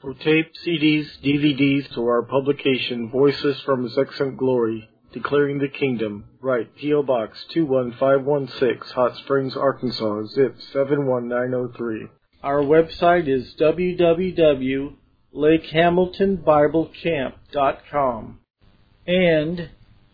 For tape, CDs, DVDs, or our publication, Voices from His Excellent Glory, Declaring the Kingdom, write P.O. Box 21516, Hot Springs, Arkansas, zip 71903. Our website is www.lakehamiltonbiblecamp.com and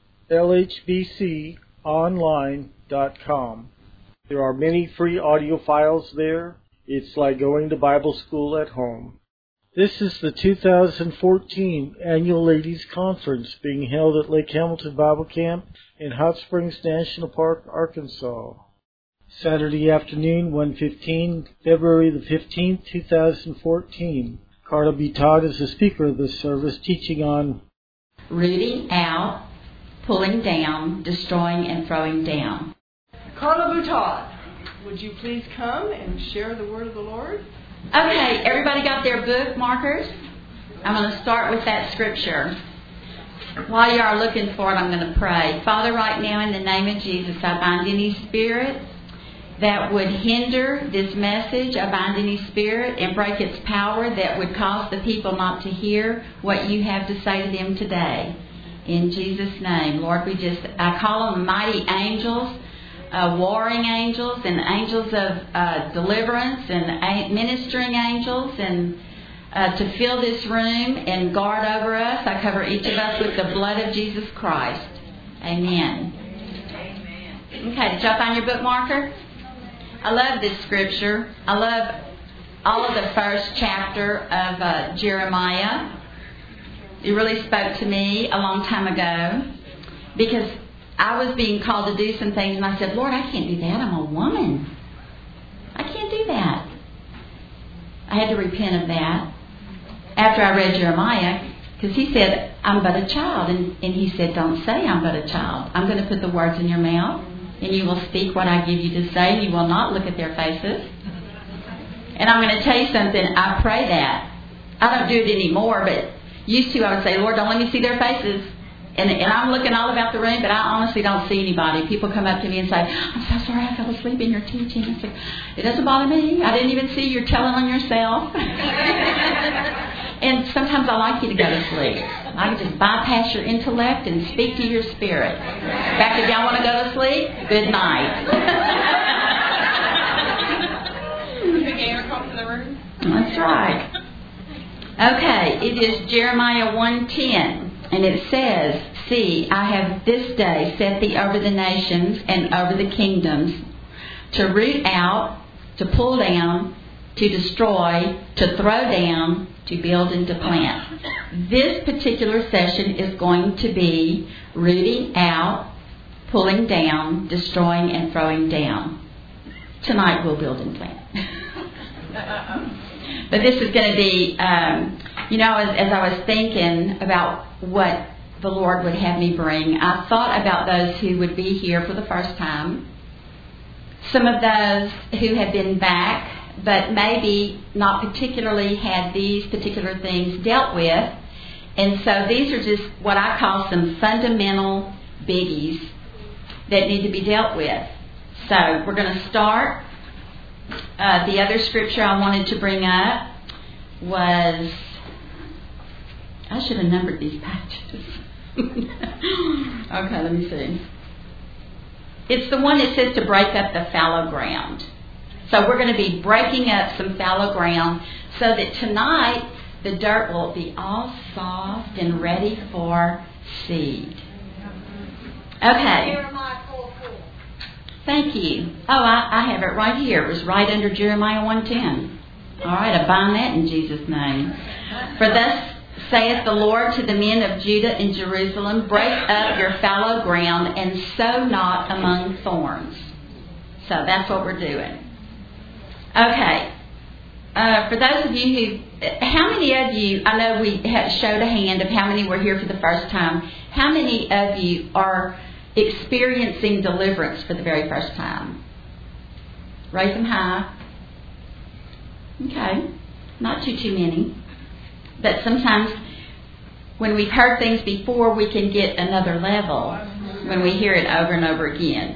lhbconline.com. There are many free audio files there. It's like going to Bible school at home. This is the 2014 Annual Ladies Conference being held at Lake Hamilton Bible Camp in Hot Springs National Park, Arkansas. Saturday afternoon, 1:15, February the 15th, 2014. Carla B. Todd is the speaker of this service, teaching on rooting out, pulling down, destroying, and throwing down. Carla B. Todd, would you please come and share the word of the Lord? Okay, everybody got their book markers? I'm going to start with that scripture. While you are looking for it, I'm going to pray. Father, right now in the name of Jesus, I bind any spirit that would hinder this message. I bind any spirit and break its power that would cause the people not to hear what you have to say to them today. In Jesus' name, Lord, I call them mighty angels, warring angels and angels of deliverance and ministering angels and to fill this room and guard over us. I cover each of us with the blood of Jesus Christ. Amen. Okay, did y'all find your bookmarker? I love this scripture. I love all of the first chapter of Jeremiah. It really spoke to me a long time ago because I was being called to do some things, and I said, Lord, I can't do that. I'm a woman. I can't do that. I had to repent of that after I read Jeremiah, because he said, I'm but a child. And he said, don't say I'm but a child. I'm going to put the words in your mouth, and you will speak what I give you to say, and you will not look at their faces. And I'm going to tell you something. I pray that. I don't do it anymore, but used to I would say, Lord, don't let me see their faces. And I'm looking all about the room, but I honestly don't see anybody. People come up to me and say, I'm so sorry, I fell asleep in your teaching. I say, it doesn't bother me. I didn't even see you're telling on yourself. And sometimes I like you to go to sleep. I can just bypass your intellect and speak to your spirit. In fact, if y'all want to go to sleep, good night. That's right. Okay, it is Jeremiah 1:10. And it says, see, I have this day set thee over the nations and over the kingdoms, to root out, to pull down, to destroy, to throw down, to build and to plant. This particular session is going to be rooting out, pulling down, destroying, and throwing down. Tonight we'll build and plant. But this is going to be, as I was thinking about what the Lord would have me bring, I thought about those who would be here for the first time. Some of those who have been back, but maybe not particularly had these particular things dealt with. And so these are just what I call some fundamental biggies that need to be dealt with. So we're going to start. The other scripture I wanted to bring up was, I should have numbered these pages. Okay, let me see. It's the one that says to break up the fallow ground. So we're going to be breaking up some fallow ground so that tonight the dirt will be all soft and ready for seed. Okay. Thank you. Oh, I have it right here. It was right under Jeremiah 1:10. All right, I bind that in Jesus' name. For thus saith the Lord to the men of Judah and Jerusalem, break up your fallow ground and sow not among thorns. So that's what we're doing. Okay. For those of you who, how many of you, I know we showed a hand of how many were here for the first time. How many of you are experiencing deliverance for the very first time? Raise them high. Okay. Not too many. But sometimes when we've heard things before, we can get another level when we hear it over and over again.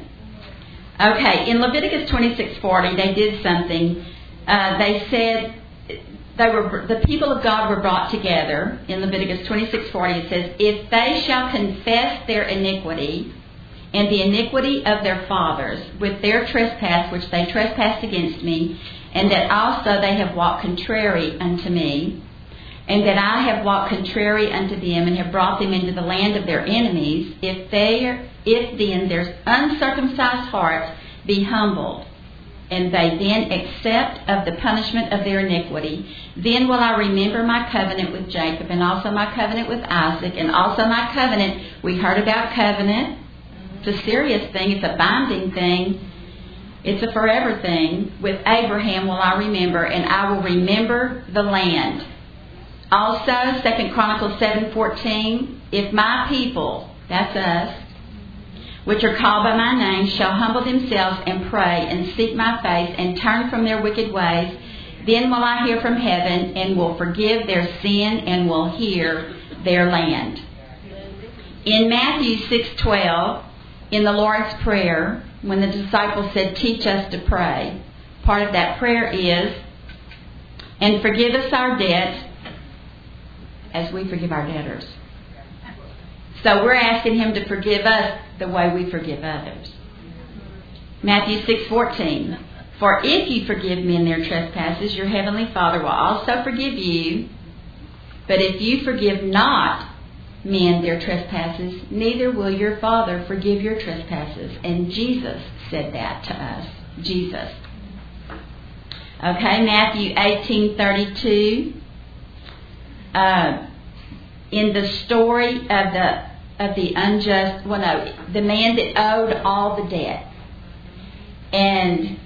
Okay, in Leviticus 26:40, they did something. They said the people of God were brought together. In Leviticus 26:40 it says, if they shall confess their iniquity and the iniquity of their fathers with their trespass which they trespassed against me, and that also they have walked contrary unto me, and that I have walked contrary unto them, and have brought them into the land of their enemies, if then their uncircumcised hearts be humbled, and they then accept of the punishment of their iniquity, then will I remember my covenant with Jacob, and also my covenant with Isaac, and also my covenant. We heard about covenant. It's a serious thing. It's a binding thing. It's a forever thing. With Abraham will I remember, and I will remember the land. Also, 2 Chronicles 7:14, if my people, that's us, which are called by my name, shall humble themselves and pray and seek my face and turn from their wicked ways, then will I hear from heaven and will forgive their sin and will heal their land. In Matthew 6:12, in the Lord's Prayer, when the disciples said, teach us to pray, part of that prayer is, and forgive us our debts as we forgive our debtors. So we're asking Him to forgive us the way we forgive others. Matthew 6:14. For if you forgive men their trespasses, your heavenly Father will also forgive you. But if you forgive not men their trespasses, neither will your Father forgive your trespasses. And Jesus said that to us. Jesus. Okay, Matthew 18:32. In the story of the unjust, the man that owed all the debt, and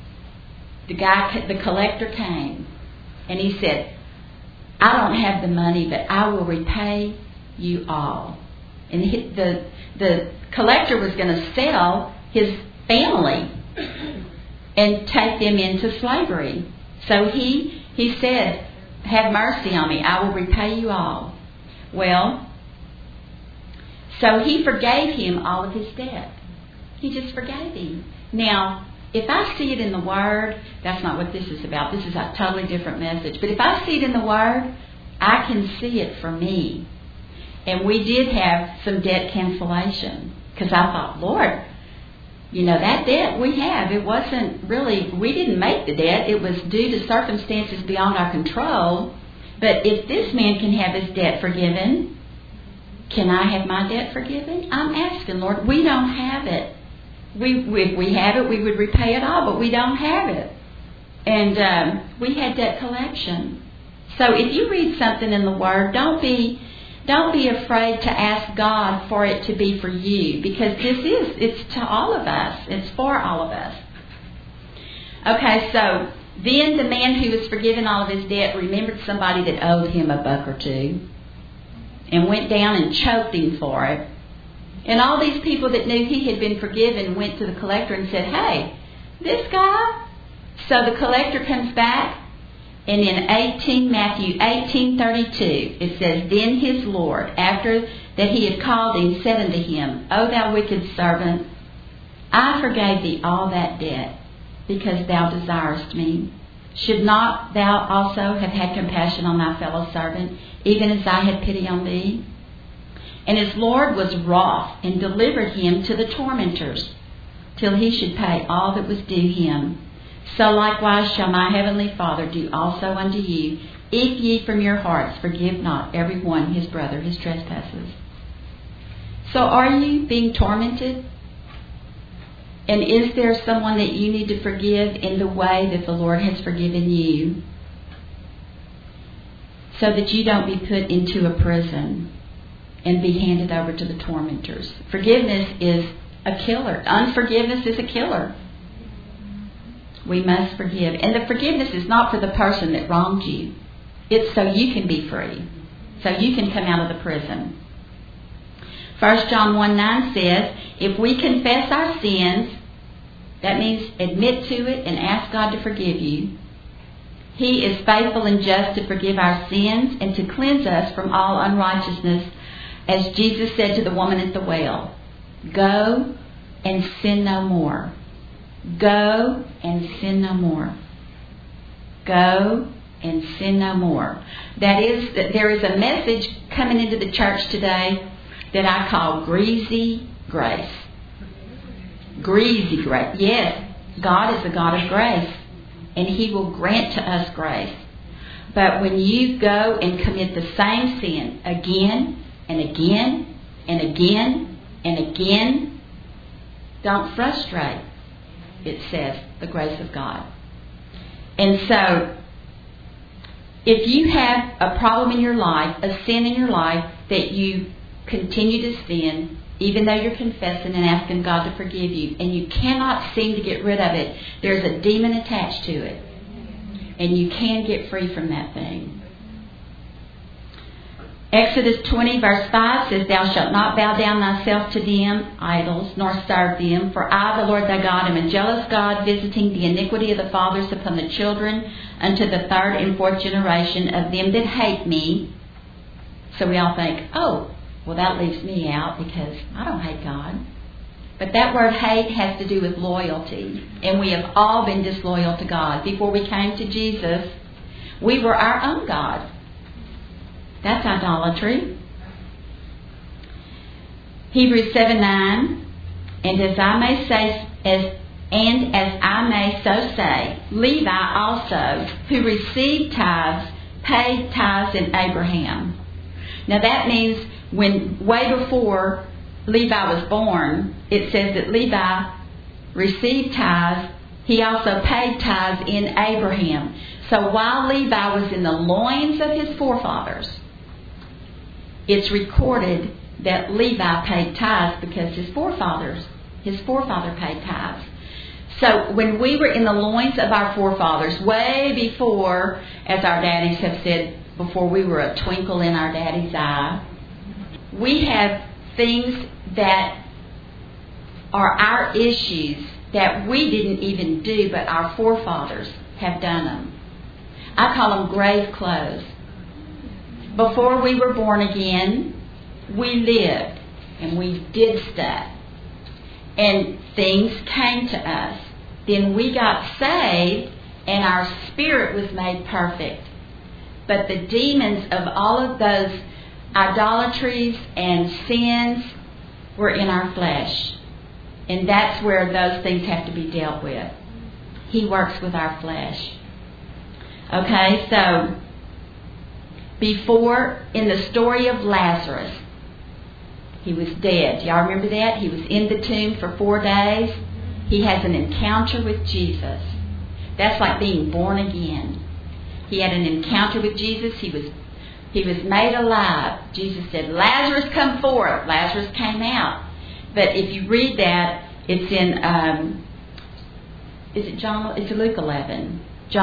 the collector came, and he said, I don't have the money, but I will repay you all. And the collector was going to sell his family and take them into slavery. So he said, have mercy on me, I will repay you all. Well, so he forgave him all of his debt. He just forgave him. Now, if I see it in the Word, that's not what this is about. This is a totally different message. But if I see it in the Word, I can see it for me. And we did have some debt cancellation. Because I thought, Lord, that debt we have, it wasn't really, we didn't make the debt. It was due to circumstances beyond our control. But if this man can have his debt forgiven, can I have my debt forgiven? I'm asking, Lord. We don't have it. If we had it, we would repay it all, but we don't have it. And we had debt collection. So if you read something in the Word, don't be afraid to ask God for it to be for you, because it's to all of us. It's for all of us. Okay, so then the man who was forgiven all of his debt remembered somebody that owed him $1 or $2 and went down and choked him for it. And all these people that knew he had been forgiven went to the collector and said, hey, this guy? So the collector comes back, and in Matthew 18:32, it says, then his Lord, after that he had called him, said unto him, O thou wicked servant, I forgave thee all that debt, because thou desirest me. Should not thou also have had compassion on thy fellow servant, even as I had pity on thee? And his Lord was wroth, and delivered him to the tormentors, till he should pay all that was due him. So likewise shall my heavenly Father do also unto you, if ye from your hearts forgive not every one his brother his trespasses. So are you being tormented? And is there someone that you need to forgive in the way that the Lord has forgiven you, so that you don't be put into a prison and be handed over to the tormentors? Forgiveness is a killer. Unforgiveness is a killer. We must forgive. And the forgiveness is not for the person that wronged you. It's so you can be free. So you can come out of the prison. 1 John 1:9 says, if we confess our sins, that means admit to it and ask God to forgive you, He is faithful and just to forgive our sins and to cleanse us from all unrighteousness, as Jesus said to the woman at the well, go and sin no more. Go and sin no more. Go and sin no more. That is, that there is a message coming into the church today that I call greasy grace. Greasy grace. Yes, God is the God of grace, and He will grant to us grace. But when you go and commit the same sin again and again and again and again, don't frustrate, it says, the grace of God. And so, if you have a problem in your life, a sin in your life, that you continue to sin, even though you're confessing and asking God to forgive you, and you cannot seem to get rid of it, there's a demon attached to it. And you can get free from that thing. Exodus 20 verse 5 says, Thou shalt not bow down thyself to them, idols, nor serve them. For I, the Lord thy God, am a jealous God, visiting the iniquity of the fathers upon the children, unto the third and fourth generation of them that hate me. So we all think, oh, well, that leaves me out because I don't hate God. But that word hate has to do with loyalty. And we have all been disloyal to God. Before we came to Jesus, we were our own God. That's idolatry. Hebrews 7:9, and as I may so say, Levi also, who received tithes, paid tithes in Abraham. Now that means when way before Levi was born, it says that Levi received tithes. He also paid tithes in Abraham. So while Levi was in the loins of his forefathers, it's recorded that Levi paid tithes because his forefather paid tithes. So when we were in the loins of our forefathers, way before, as our daddies have said, before we were a twinkle in our daddy's eye, we have things that are our issues that we didn't even do, but our forefathers have done them. I call them grave clothes. Before we were born again, we lived and we did stuff. And things came to us. Then we got saved and our spirit was made perfect. But the demons of all of those idolatries and sins were in our flesh. And that's where those things have to be dealt with. He works with our flesh. Okay, so before, in the story of Lazarus, he was dead. Y'all remember that? He was in the tomb for 4 days. He has an encounter with Jesus. That's like being born again. He had an encounter with Jesus. He was made alive. Jesus said, Lazarus, come forth. Lazarus came out. But if you read that, it's in, is it John? It's Luke 11.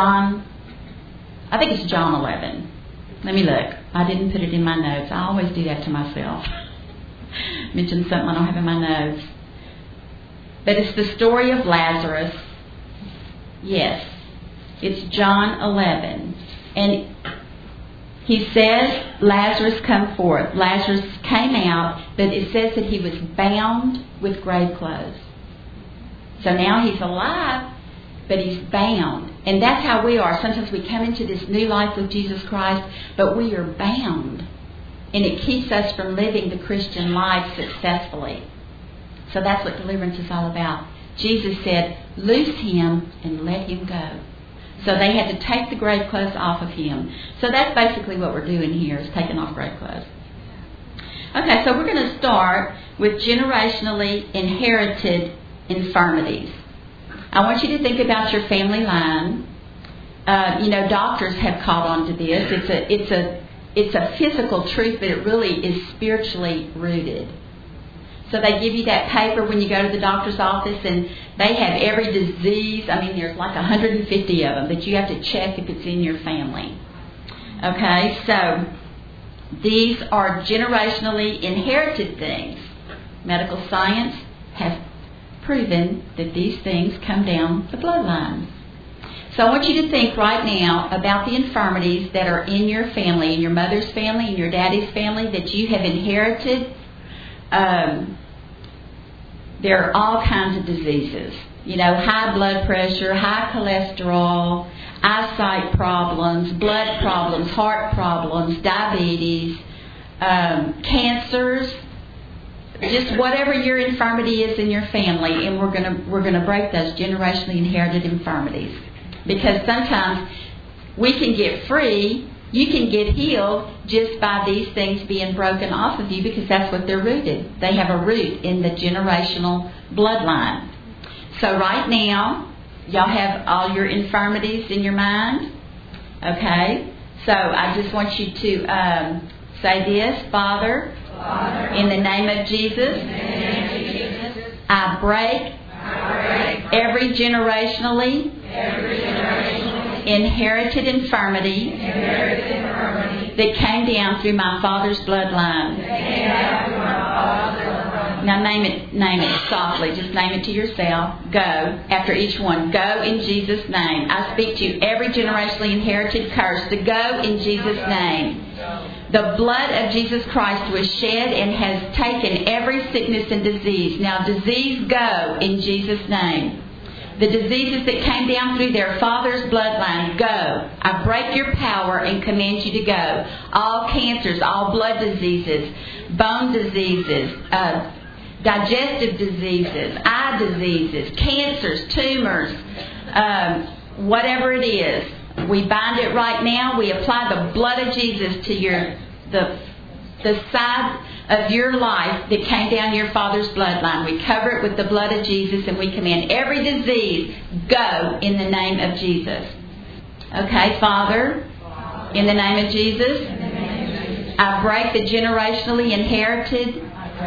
I think it's John 11. Let me look. I didn't put it in my notes. I always do that to myself. Mention something I don't have in my notes. But it's the story of Lazarus. Yes. It's John 11. And he says, Lazarus, come forth. Lazarus came out, but it says that he was bound with grave clothes. So now he's alive, but he's bound. And that's how we are. Sometimes we come into this new life with Jesus Christ, but we are bound. And it keeps us from living the Christian life successfully. So that's what deliverance is all about. Jesus said, loose him and let him go. So they had to take the grave clothes off of him. So that's basically what we're doing here, is taking off grave clothes. Okay, so we're going to start with generationally inherited infirmities. I want you to think about your family line. Doctors have caught on to this. It's a physical truth, but it really is spiritually rooted. So they give you that paper when you go to the doctor's office, and they have every disease. I mean, there's like 150 of them that you have to check if it's in your family. Okay, so these are generationally inherited things. Medical science has proven that these things come down the bloodline. So I want you to think right now about the infirmities that are in your family, in your mother's family, in your daddy's family, that you have inherited. There are all kinds of diseases. high blood pressure, high cholesterol, eyesight problems, blood problems, heart problems, diabetes, cancers, just whatever your infirmity is in your family, and we're gonna break those generationally inherited infirmities. Because sometimes we can get free, you can get healed just by these things being broken off of you, because that's what they're rooted. They have a root in the generational bloodline. So right now, y'all have all your infirmities in your mind? Okay? So I just want you to say this. Father, in the name of Jesus, I break every generationally inherited infirmity that came down through my father's bloodline. Now name it softly. Just name it to yourself. Go. After each one. Go in Jesus' name. I speak to every generationally inherited curse to go in Jesus' name. The blood of Jesus Christ was shed and has taken every sickness and disease. Now disease, go in Jesus' name. The diseases that came down through their father's bloodline, go. I break your power and command you to go. All cancers, all blood diseases, bone diseases, digestive diseases, eye diseases, cancers, tumors, whatever it is. We bind it right now. We apply the blood of Jesus to the side of your life that came down your father's bloodline. We cover it with the blood of Jesus, and we command every disease, go in the name of Jesus. Okay, Father, in the name of Jesus, I break the generationally inherited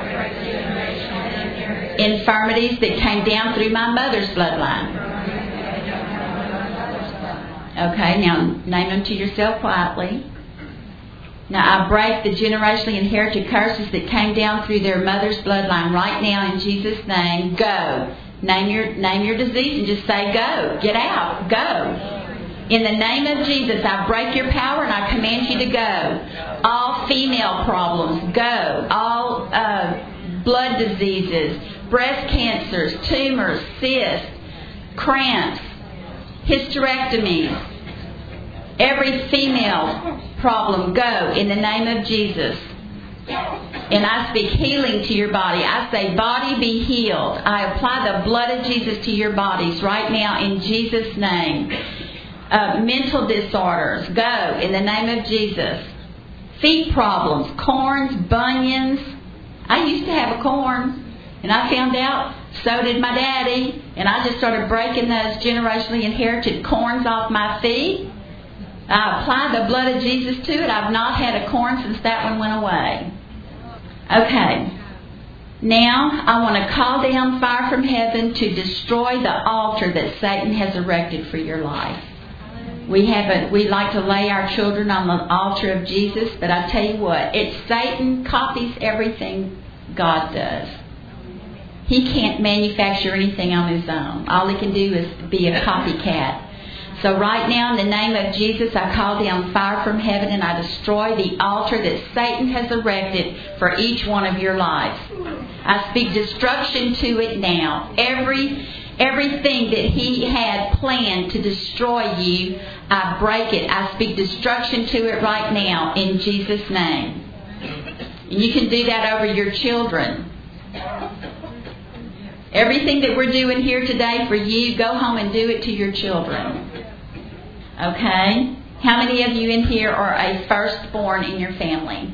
infirmities that came down through my mother's bloodline. Okay, now name them to yourself quietly. Now I break the generationally inherited curses that came down through their mother's bloodline right now in Jesus' name. Go. Name your disease and just say go. Get out. Go. In the name of Jesus, I break your power and I command you to go. All female problems, go. All blood diseases, breast cancers, tumors, cysts, cramps, hysterectomies, every female problem, go in the name of Jesus. And I speak healing to your body. I say, body be healed. I apply the blood of Jesus to your bodies right now in Jesus' name. Mental disorders, go in the name of Jesus. Feet problems, corns, bunions. I used to have a corn, and I found out so did my daddy, and I just started breaking those generationally inherited corns off my feet. I applied the blood of Jesus to it. I've not had a corn since that one went away. Okay. Now, I want to call down fire from heaven to destroy the altar that Satan has erected for your life. We like to lay our children on the altar of Jesus, but I tell you what, Satan copies everything God does. He can't manufacture anything on his own. All he can do is be a copycat. So right now, in the name of Jesus, I call down fire from heaven and I destroy the altar that Satan has erected for each one of your lives. I speak destruction to it now. Everything that he had planned to destroy you, I break it. I speak destruction to it right now in Jesus' name. And you can do that over your children. Everything that we're doing here today for you, go home and do it to your children. Okay? How many of you in here are a firstborn in your family?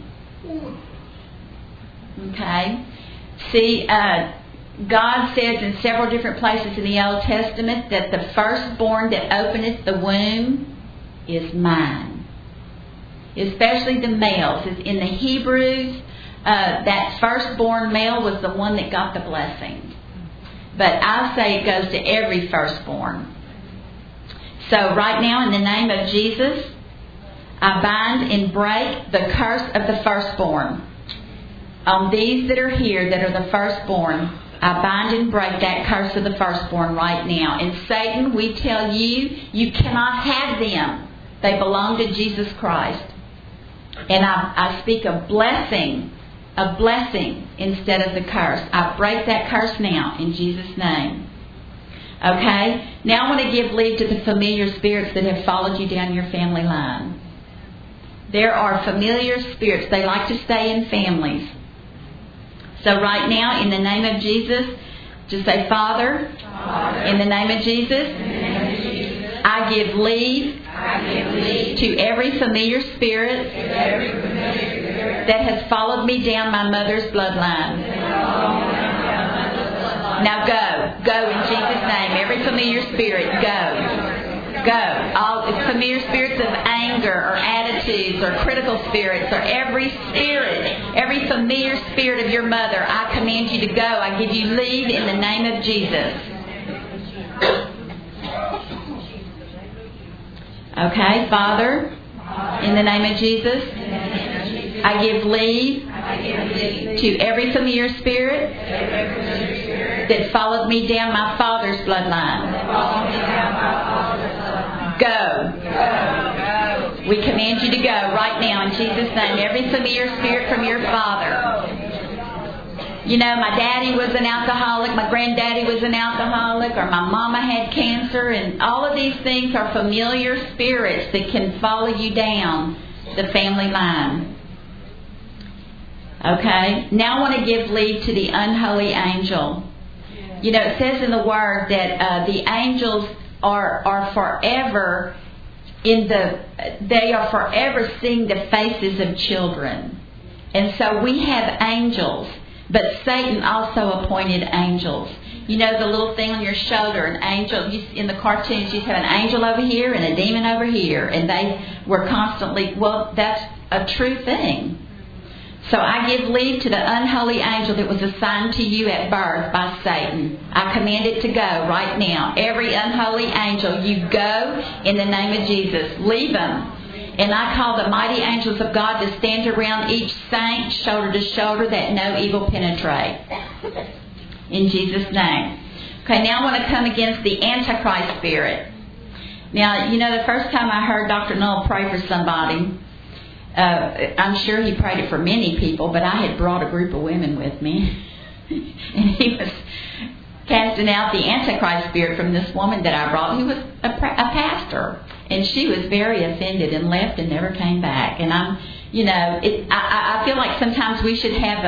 Okay? See, God says in several different places in the Old Testament that the firstborn that openeth the womb is mine. Especially the males. In the Hebrews, that firstborn male was the one that got the blessing. But I say it goes to every firstborn. So right now, in the name of Jesus, I bind and break the curse of the firstborn. On these that are here that are the firstborn, I bind and break that curse of the firstborn right now. And Satan, we tell you, you cannot have them. They belong to Jesus Christ. And I speak a blessing instead of the curse. I break that curse now in Jesus' name. Okay? Now I want to give leave to the familiar spirits that have followed you down your family line. There are familiar spirits. They like to stay in families. So right now, in the name of Jesus, just say, Father, in the name of Jesus, I give leave to every familiar spirit that has followed me down my mother's bloodline. Now go in Jesus' name. Every familiar spirit, go. All familiar spirits of anger or attitudes or critical spirits or every familiar spirit of your mother, I command you to go. I give you leave in the name of Jesus. Okay, Father, in the name of Jesus, I give leave to every familiar spirit that followed me down my father's bloodline. Go. We command you to go right now in Jesus' name. Every familiar spirit from your father. You know, my daddy was an alcoholic, my granddaddy was an alcoholic, or my mama had cancer, and all of these things are familiar spirits that can follow you down the family line. Okay? Now I want to give leave to the unholy angel. You know, it says in the Word that the angels are forever they are forever seeing the faces of children. And so we have angels, but Satan also appointed angels. You know the little thing on your shoulder, an angel, in the cartoons you have an angel over here and a demon over here, and they were constantly, well, that's a true thing. So I give leave to the unholy angel that was assigned to you at birth by Satan. I command it to go right now. Every unholy angel, you go in the name of Jesus. Leave them. And I call the mighty angels of God to stand around each saint, shoulder to shoulder, that no evil penetrate. In Jesus' name. Okay, now I want to come against the Antichrist spirit. Now, you know, the first time I heard Dr. Null pray for somebody, I'm sure he prayed it for many people, but I had brought a group of women with me. And he was casting out the Antichrist spirit from this woman that I brought, who was a pastor. And she was very offended and left and never came back. And I feel like sometimes we should have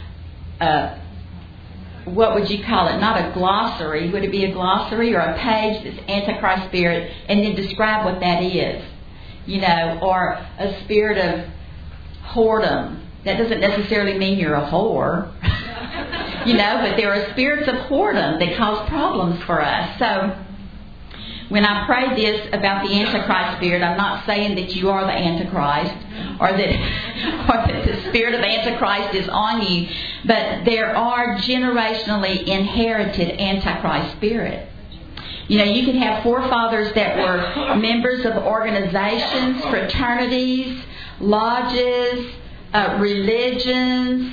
a what would you call it? Not a glossary. Would it be a glossary or a page that's Antichrist spirit, and then describe what that is? You know, or a spirit of whoredom. That doesn't necessarily mean you're a whore. You know, but there are spirits of whoredom that cause problems for us. So when I pray this about the Antichrist spirit, I'm not saying that you are the Antichrist or that the spirit of Antichrist is on you, but there are generationally inherited Antichrist spirits. You know, you can have forefathers that were members of organizations, fraternities, lodges, religions.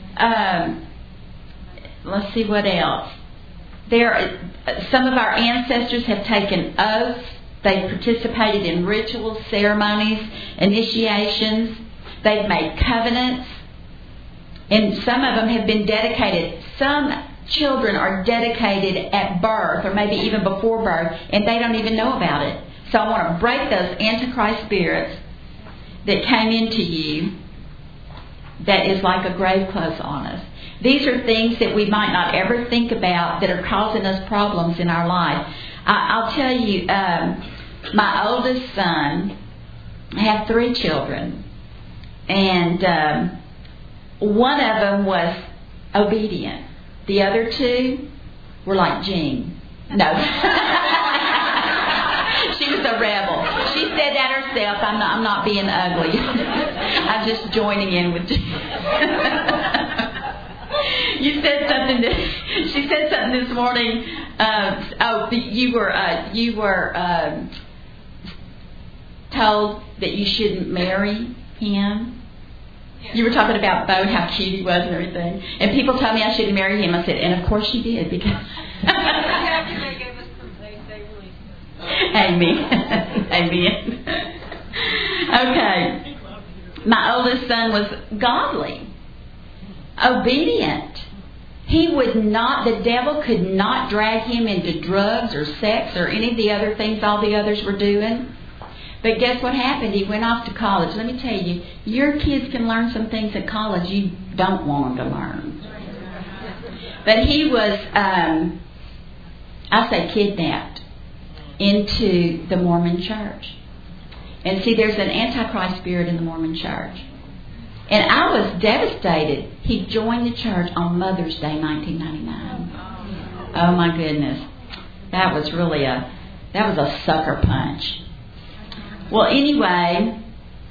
Let's see what else. Some of our ancestors have taken oaths. They've participated in rituals, ceremonies, initiations. They've made covenants. And some of them have been dedicated. Some children are dedicated at birth or maybe even before birth, and they don't even know about it. So I want to break those Antichrist spirits that came into you that is like a grave clothes on us. These are things that we might not ever think about that are causing us problems in our life. I'll tell you, my oldest son, I have 3 children, and one of them was obedient. The other 2 were like Jean. No. She was a rebel. She said that herself. I'm not being ugly. I'm just joining in with Jean. She said something this morning. You were told that you shouldn't marry him. You were talking about Bo, how cute he was and everything. And people told me I shouldn't marry him. I said, and of course you did, because... Amen. Amen. Okay. My oldest son was godly, obedient. He would not, the devil could not drag him into drugs or sex or any of the other things all the others were doing. But guess what happened? He went off to college. Let me tell you, your kids can learn some things at college you don't want them to learn. But he was, kidnapped into the Mormon church. And see, there's an Antichrist spirit in the Mormon church. And I was devastated. He joined the church on Mother's Day, 1999. Oh my goodness. That was really a sucker punch. Well, anyway,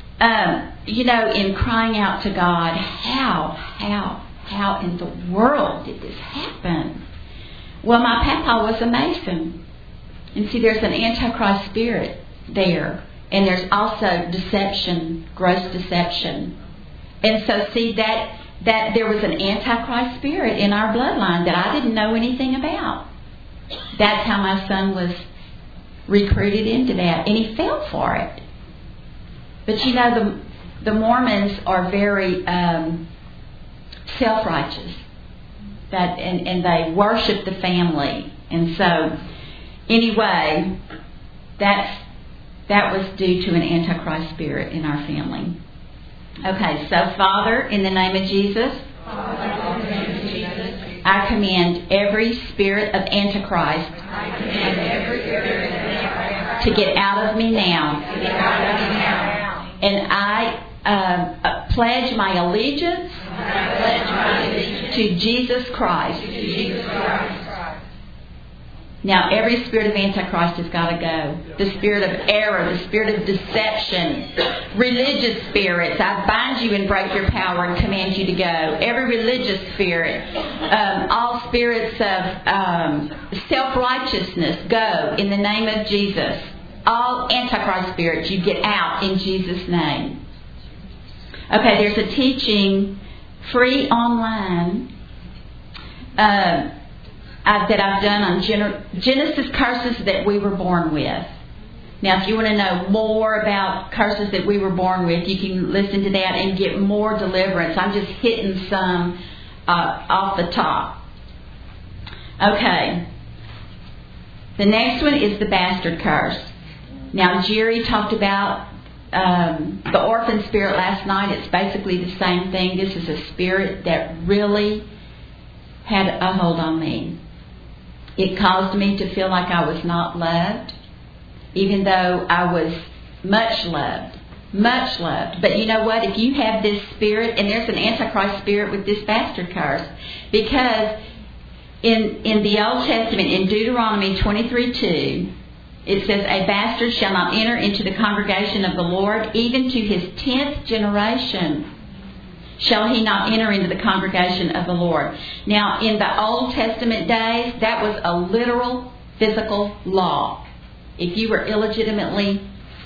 in crying out to God, how in the world did this happen? Well, my papa was a Mason. And see, there's an Antichrist spirit there. And there's also deception, gross deception. And so, see, that there was an Antichrist spirit in our bloodline that I didn't know anything about. That's how my son was recruited into that. And he fell for it. But, the Mormons are very self-righteous. And they worship the family. And so, anyway, that was due to an Antichrist spirit in our family. Okay, so Father, in the name of Jesus, I command every spirit of Antichrist to get out of me now. And I pledge my allegiance to Jesus Christ. Now, every spirit of Antichrist has got to go. The spirit of error, the spirit of deception, religious spirits, I bind you and break your power and command you to go. Every religious spirit, all spirits of self-righteousness, go in the name of Jesus. All Antichrist spirits, you get out in Jesus' name. Okay, there's a teaching free online that I've done on Genesis curses that we were born with. Now, if you want to know more about curses that we were born with, you can listen to that and get more deliverance. I'm just hitting some off the top. Okay. The next one is the bastard curse. Now, Jerry talked about the orphan spirit last night. It's basically the same thing. This is a spirit that really had a hold on me. It caused me to feel like I was not loved, even though I was much loved. Much loved. But you know what? If you have this spirit, and there's an Antichrist spirit with this bastard curse, because in the Old Testament, in Deuteronomy 23:2, it says, a bastard shall not enter into the congregation of the Lord, even to his 10th generation shall he not enter into the congregation of the Lord. Now, in the Old Testament days, that was a literal physical law. If you were illegitimate,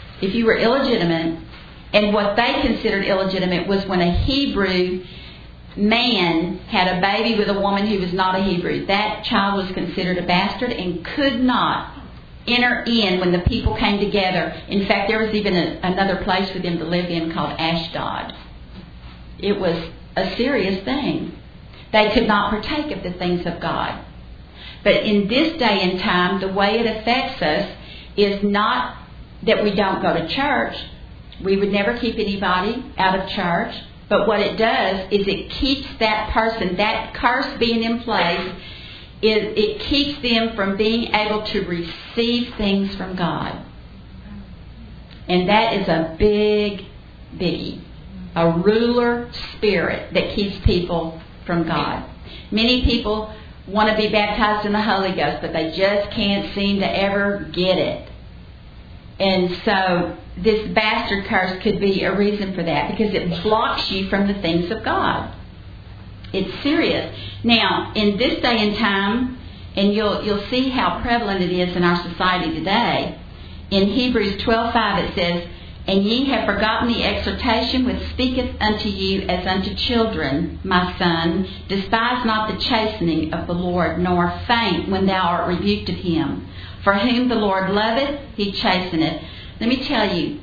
and what they considered illegitimate was when a Hebrew man had a baby with a woman who was not a Hebrew. That child was considered a bastard and could not enter in when the people came together. In fact, there was even another place for them to live in called Ashdod. It was a serious thing. They could not partake of the things of God. But in this day and time, the way it affects us is not that we don't go to church. We would never keep anybody out of church. But what it does is it keeps that person, that curse being in place, it keeps them from being able to receive things from God. And that is a big biggie. A ruler spirit that keeps people from God. Many people want to be baptized in the Holy Ghost, but they just can't seem to ever get it. And so this bastard curse could be a reason for that, because it blocks you from the things of God. It's serious. Now, in this day and time, and you'll see how prevalent it is in our society today, in Hebrews 12:5 it says, and ye have forgotten the exhortation which speaketh unto you as unto children, my son. Despise not the chastening of the Lord, nor faint when thou art rebuked of him. For whom the Lord loveth, he chasteneth. Let me tell you,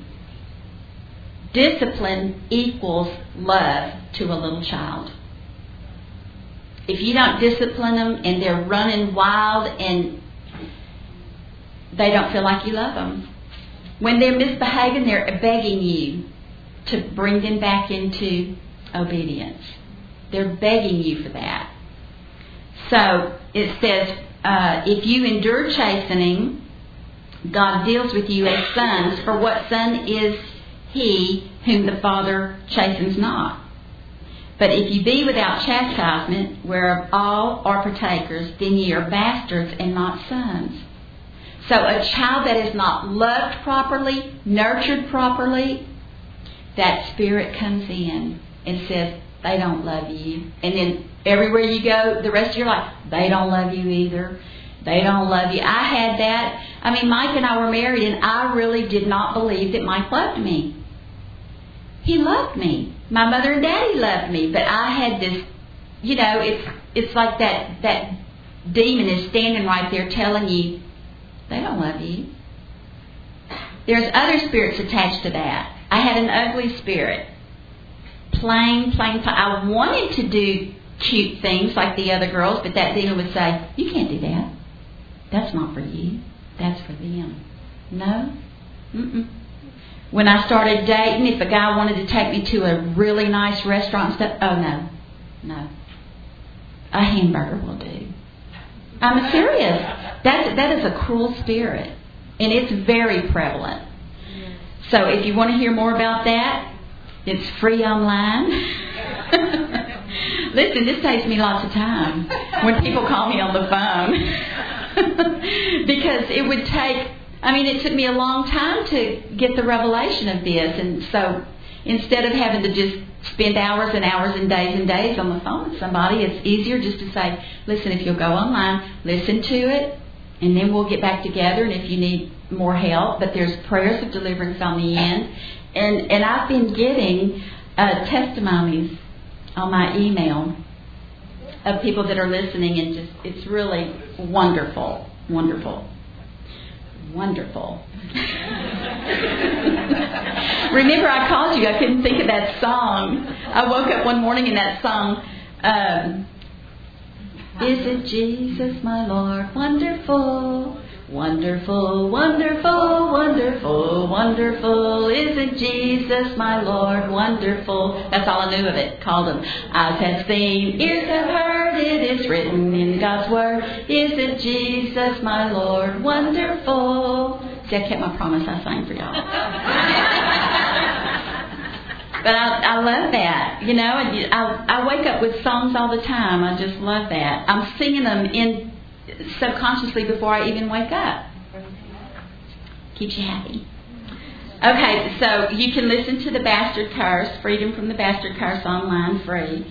discipline equals love to a little child. if you don't discipline them and they're running wild and they don't feel like you love them. When they're misbehaving, they're begging you to bring them back into obedience. They're begging you for that. So it says, if you endure chastening, God deals with you as sons. For what son is he whom the Father chastens not? But if you be without chastisement, whereof all are partakers, then ye are bastards and not sons. So a child that is not loved properly, nurtured properly, that spirit comes in and says, they don't love you. And then everywhere you go, the rest of your life, they don't love you either. They don't love you. I had that. I mean, Mike and I were married, and I really did not believe that Mike loved me. He loved me. My mother and daddy loved me. But I had this, it's like that demon is standing right there telling you, they don't love you. There's other spirits attached to that. I had an ugly spirit. Plain. I wanted to do cute things like the other girls, but that demon would say, you can't do that. That's not for you. That's for them. No. Mm-mm. When I started dating, if a guy wanted to take me to a really nice restaurant and stuff, oh no. A hamburger will do. I'm serious. That is a cruel spirit. And it's very prevalent. So if you want to hear more about that, it's free online. Listen, this takes me lots of time when people call me on the phone. Because it would take, it took me a long time to get the revelation of this. And so instead of having to just spend hours and hours and days on the phone with somebody, it's easier just to say, listen, if you'll go online, listen to it, and then we'll get back together. And if you need more help, but there's prayers of deliverance on the end. And I've been getting testimonies on my email of people that are listening, and just it's really wonderful. Remember, I called you. I couldn't think of that song. I woke up one morning in that song. Isn't Jesus my Lord wonderful? Wonderful, wonderful, wonderful, wonderful. Isn't Jesus my Lord wonderful? That's all I knew of it. Called him. Eyes have seen, ears have heard, it is written in God's Word. Isn't Jesus my Lord wonderful? See, I kept my promise. I sang for y'all. But I love that, and I wake up with songs all the time. I just love that. I'm singing them subconsciously before I even wake up. Keeps you happy. Okay, so you can listen to the Bastard Curse, Freedom from the Bastard Curse online, free.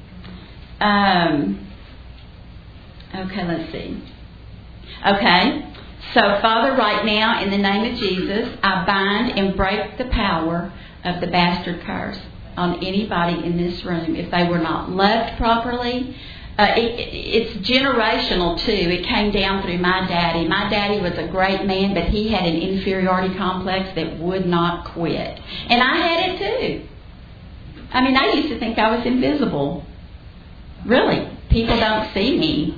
Okay, let's see. Okay, so Father, right now, in the name of Jesus, I bind and break the power of the Bastard Curse on anybody in this room. If they were not loved properly, it's generational too. It came down through my daddy. My daddy was a great man, but he had an inferiority complex that would not quit. And I had it too. I used to think I was invisible. Really. People don't see me.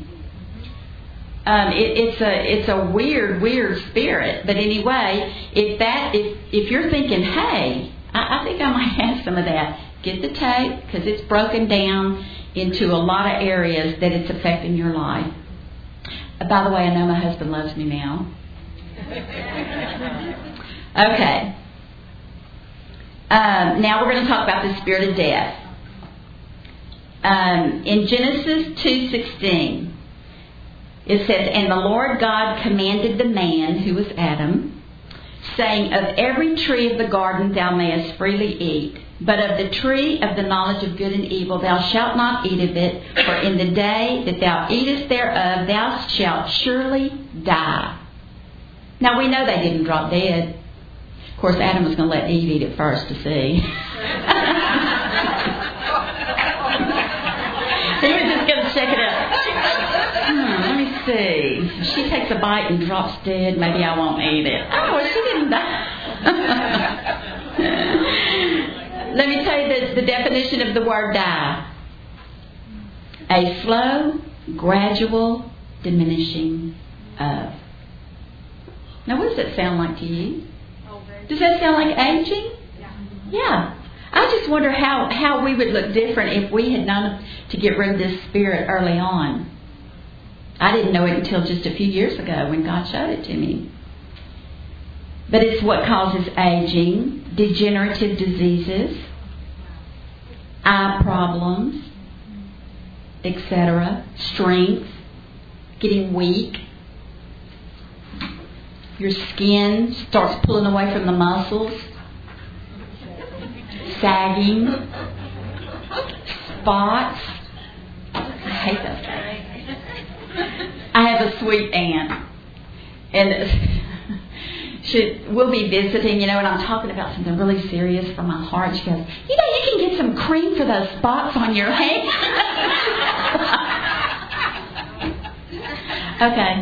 It's a weird spirit. But anyway, if you're thinking, hey, I think I might have some of that, get the tape, because it's broken down into a lot of areas that it's affecting your life. By the way, I know my husband loves me now. Okay. Now we're going to talk about the spirit of death. In Genesis 2:16, it says, "And the Lord God commanded the man," who was Adam, "saying, Of every tree of the garden thou mayest freely eat, but of the tree of the knowledge of good and evil thou shalt not eat of it, for in the day that thou eatest thereof thou shalt surely die." Now we know they didn't drop dead. Of course, Adam was going to let Eve eat it first to see. He was just going to check it out. Let me see. If she takes a bite and drops dead, maybe I won't eat it. Oh, well, she didn't die. Let me tell you the definition of the word die. A slow, gradual diminishing of. Now, what does that sound like to you? Does that sound like aging? Yeah. I just wonder how we would look different if we had known to get rid of this spirit early on. I didn't know it until just a few years ago when God showed it to me. But it's what causes aging, degenerative diseases, eye problems, etc., strength, getting weak. Your skin starts pulling away from the muscles, sagging, spots. I hate those things. I have a sweet aunt, and we'll be visiting, and I'm talking about something really serious for my heart. She goes, you can get some cream for those spots on your hands. Okay.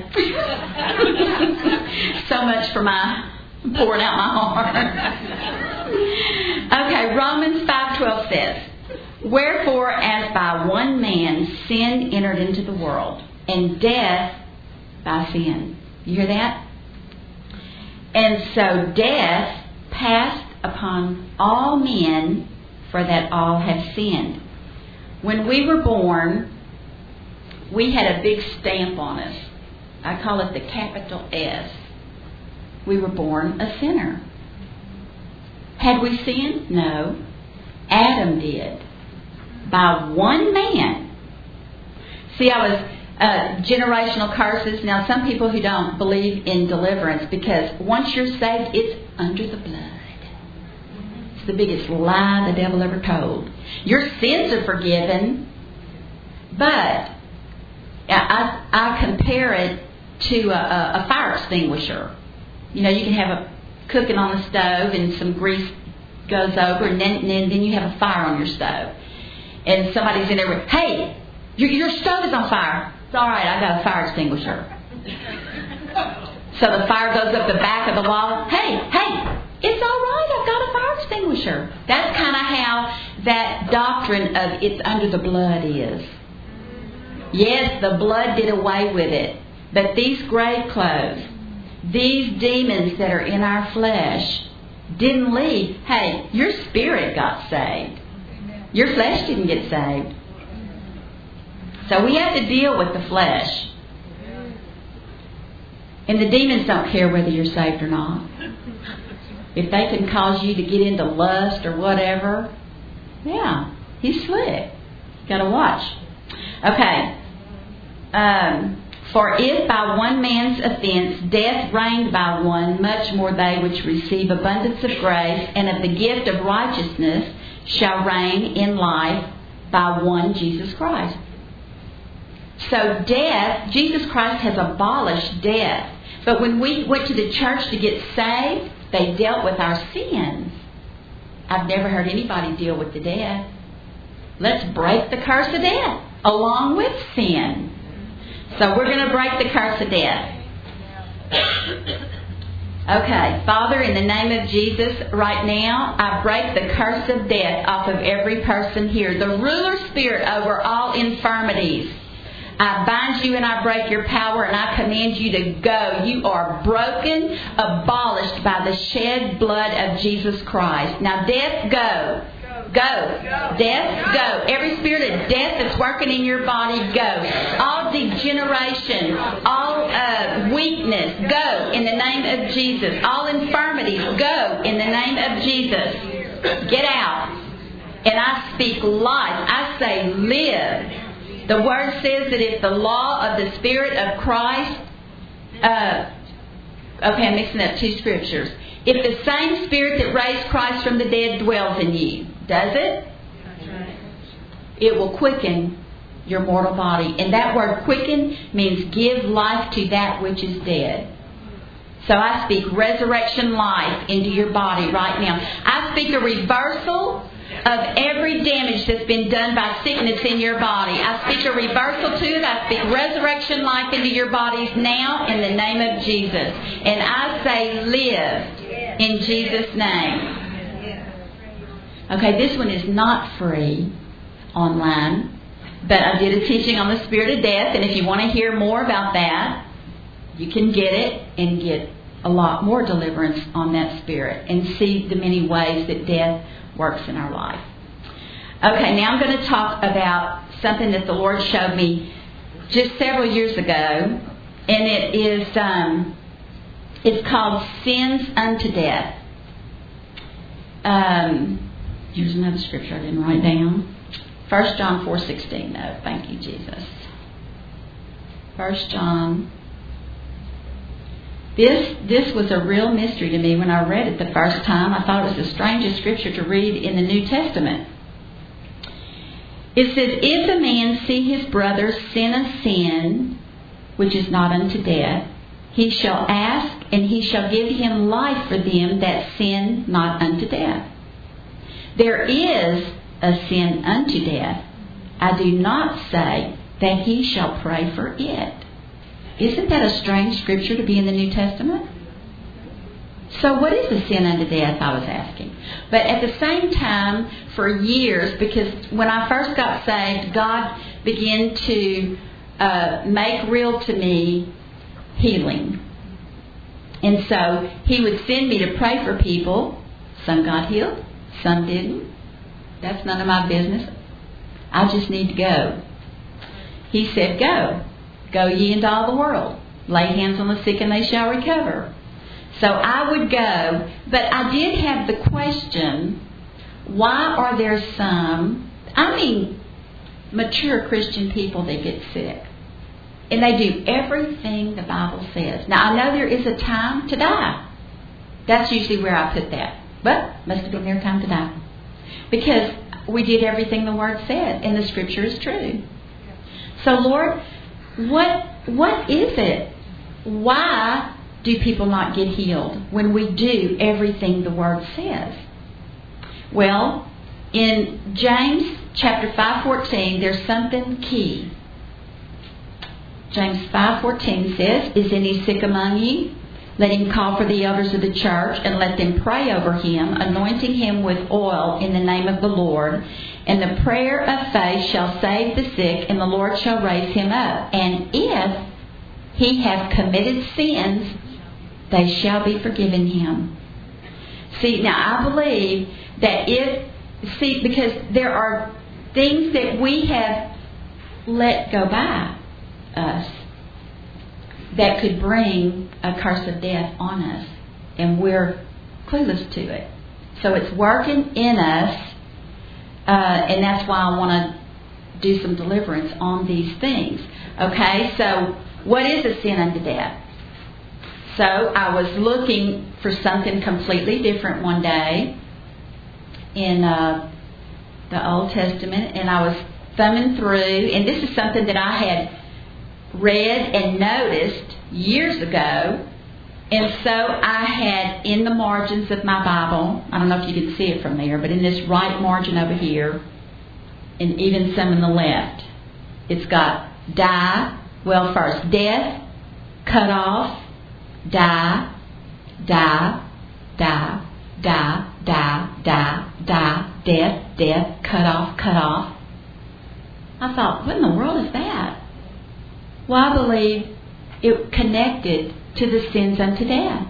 So much for my pouring out my heart. Okay, Romans 5:12 says, wherefore, as by one man sin entered into the world, and death by sin. You hear that? And so death passed upon all men, for that all have sinned. When we were born, we had a big stamp on us. I call it the capital S. We were born a sinner. Had we sinned? No. Adam did. By one man. See, I was generational curses. Now, some people who don't believe in deliverance, because once you're saved, it's under the blood. It's the biggest lie the devil ever told. Your sins are forgiven, but I compare it to a fire extinguisher. You can have a cooking on the stove and some grease goes over, and then you have a fire on your stove. And somebody's in there with, hey, your stove is on fire. It's all right, I got a fire extinguisher. So the fire goes up the back of the wall. Hey, it's all right, I've got a fire extinguisher. That's kind of how that doctrine of it's under the blood is. Yes, the blood did away with it. But these grave clothes, these demons that are in our flesh, didn't leave. Hey, your spirit got saved. Your flesh didn't get saved. So we have to deal with the flesh. And the demons don't care whether you're saved or not. If they can cause you to get into lust or whatever, yeah, he's slick. Got to watch. Okay. For if by one man's offense death reigned by one, much more they which receive abundance of grace and of the gift of righteousness shall reign in life by one Jesus Christ. So death, Jesus Christ has abolished death. But when we went to the church to get saved, they dealt with our sins. I've never heard anybody deal with the death. Let's break the curse of death along with sin. So we're going to break the curse of death. Okay, Father, in the name of Jesus, right now, I break the curse of death off of every person here. The ruler spirit over all infirmities. I bind you and I break your power and I command you to go. You are broken, abolished by the shed blood of Jesus Christ. Now, death, go. Go. Death, go. Every spirit of death that's working in your body, go. All degeneration, all weakness, go in the name of Jesus. All infirmities, go in the name of Jesus. Get out. And I speak life. I say live. The Word says that if the law of the Spirit of Christ... I'm mixing up two scriptures. If the same Spirit that raised Christ from the dead dwells in you, does it? It will quicken your mortal body. And that word quicken means give life to that which is dead. So I speak resurrection life into your body right now. I speak a reversal of every damage that's been done by sickness in your body. I speak a reversal to it. I speak resurrection life into your bodies now in the name of Jesus. And I say live in Jesus' name. Okay, this one is not free online. But I did a teaching on the spirit of death, and if you want to hear more about that, you can get it and get a lot more deliverance on that spirit and see the many ways that death works in our life. Okay, now I'm going to talk about something that the Lord showed me just several years ago, and it is it's called Sins Unto Death. Here's another scripture I didn't write down. 1 John 4:16. No, thank you, Jesus. 1 John. This was a real mystery to me when I read it the first time. I thought it was the strangest scripture to read in the New Testament. It says, if a man see his brother sin a sin which is not unto death, he shall ask, and he shall give him life for them that sin not unto death. There is a sin unto death. I do not say that he shall pray for it. Isn't that a strange scripture to be in the New Testament? So what is a sin unto death, I was asking. But at the same time, for years, because when I first got saved, God began to make real to me healing. And so He would send me to pray for people. Some got healed, some didn't. That's none of my business. I just need to go. He said, go. Go ye into all the world. Lay hands on the sick and they shall recover. So I would go, but I did have the question, why are there some, mature Christian people that get sick? And they do everything the Bible says. Now, I know there is a time to die. That's usually where I put that. But must have been their time to die. Because we did everything the Word said, and the Scripture is true. So, Lord, what is it? Why do people not get healed when we do everything the Word says? Well, in James chapter 5:14, there's something key. James 5:14 says, is any sick among you? Let him call for the elders of the church, and let them pray over him, anointing him with oil in the name of the Lord. And the prayer of faith shall save the sick, and the Lord shall raise him up. And if he have committed sins, they shall be forgiven him. See, now I believe that because there are things that we have let go by us that could bring a curse of death on us, and we're clueless to it. So it's working in us, and that's why I want to do some deliverance on these things. Okay, so what is a sin unto death? So I was looking for something completely different one day in the Old Testament, and I was thumbing through, and this is something that I had read and noticed years ago. And so I had in the margins of my Bible, I don't know if you can see it from there, but in this right margin over here, and even some in the left, it's got die, well first, death, cut off, die, die, die, die, die, die, die, death, death, cut off, cut off. I thought, what in the world is that? Well, I believe it connected to the sins unto death.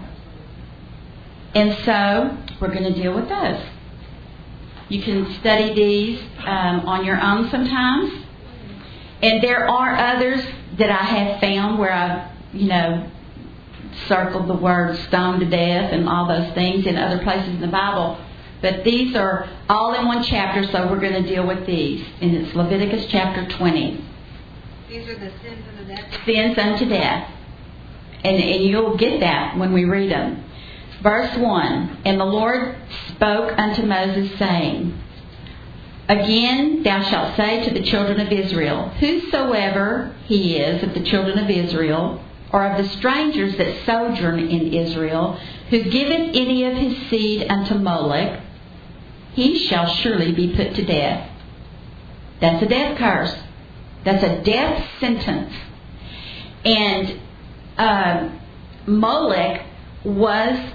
And so, we're going to deal with those. You can study these on your own sometimes. And there are others that I have found where I've, circled the word stone to death and all those things in other places in the Bible. But these are all in one chapter, so we're going to deal with these. And it's Leviticus chapter 20. These are the sins unto death. Sins unto death. And you'll get that when we read them. Verse 1, and the Lord spoke unto Moses, saying, again thou shalt say to the children of Israel, whosoever he is of the children of Israel, or of the strangers that sojourn in Israel, who giveth any of his seed unto Molech, he shall surely be put to death. That's a death curse. That's a death sentence. And Molech was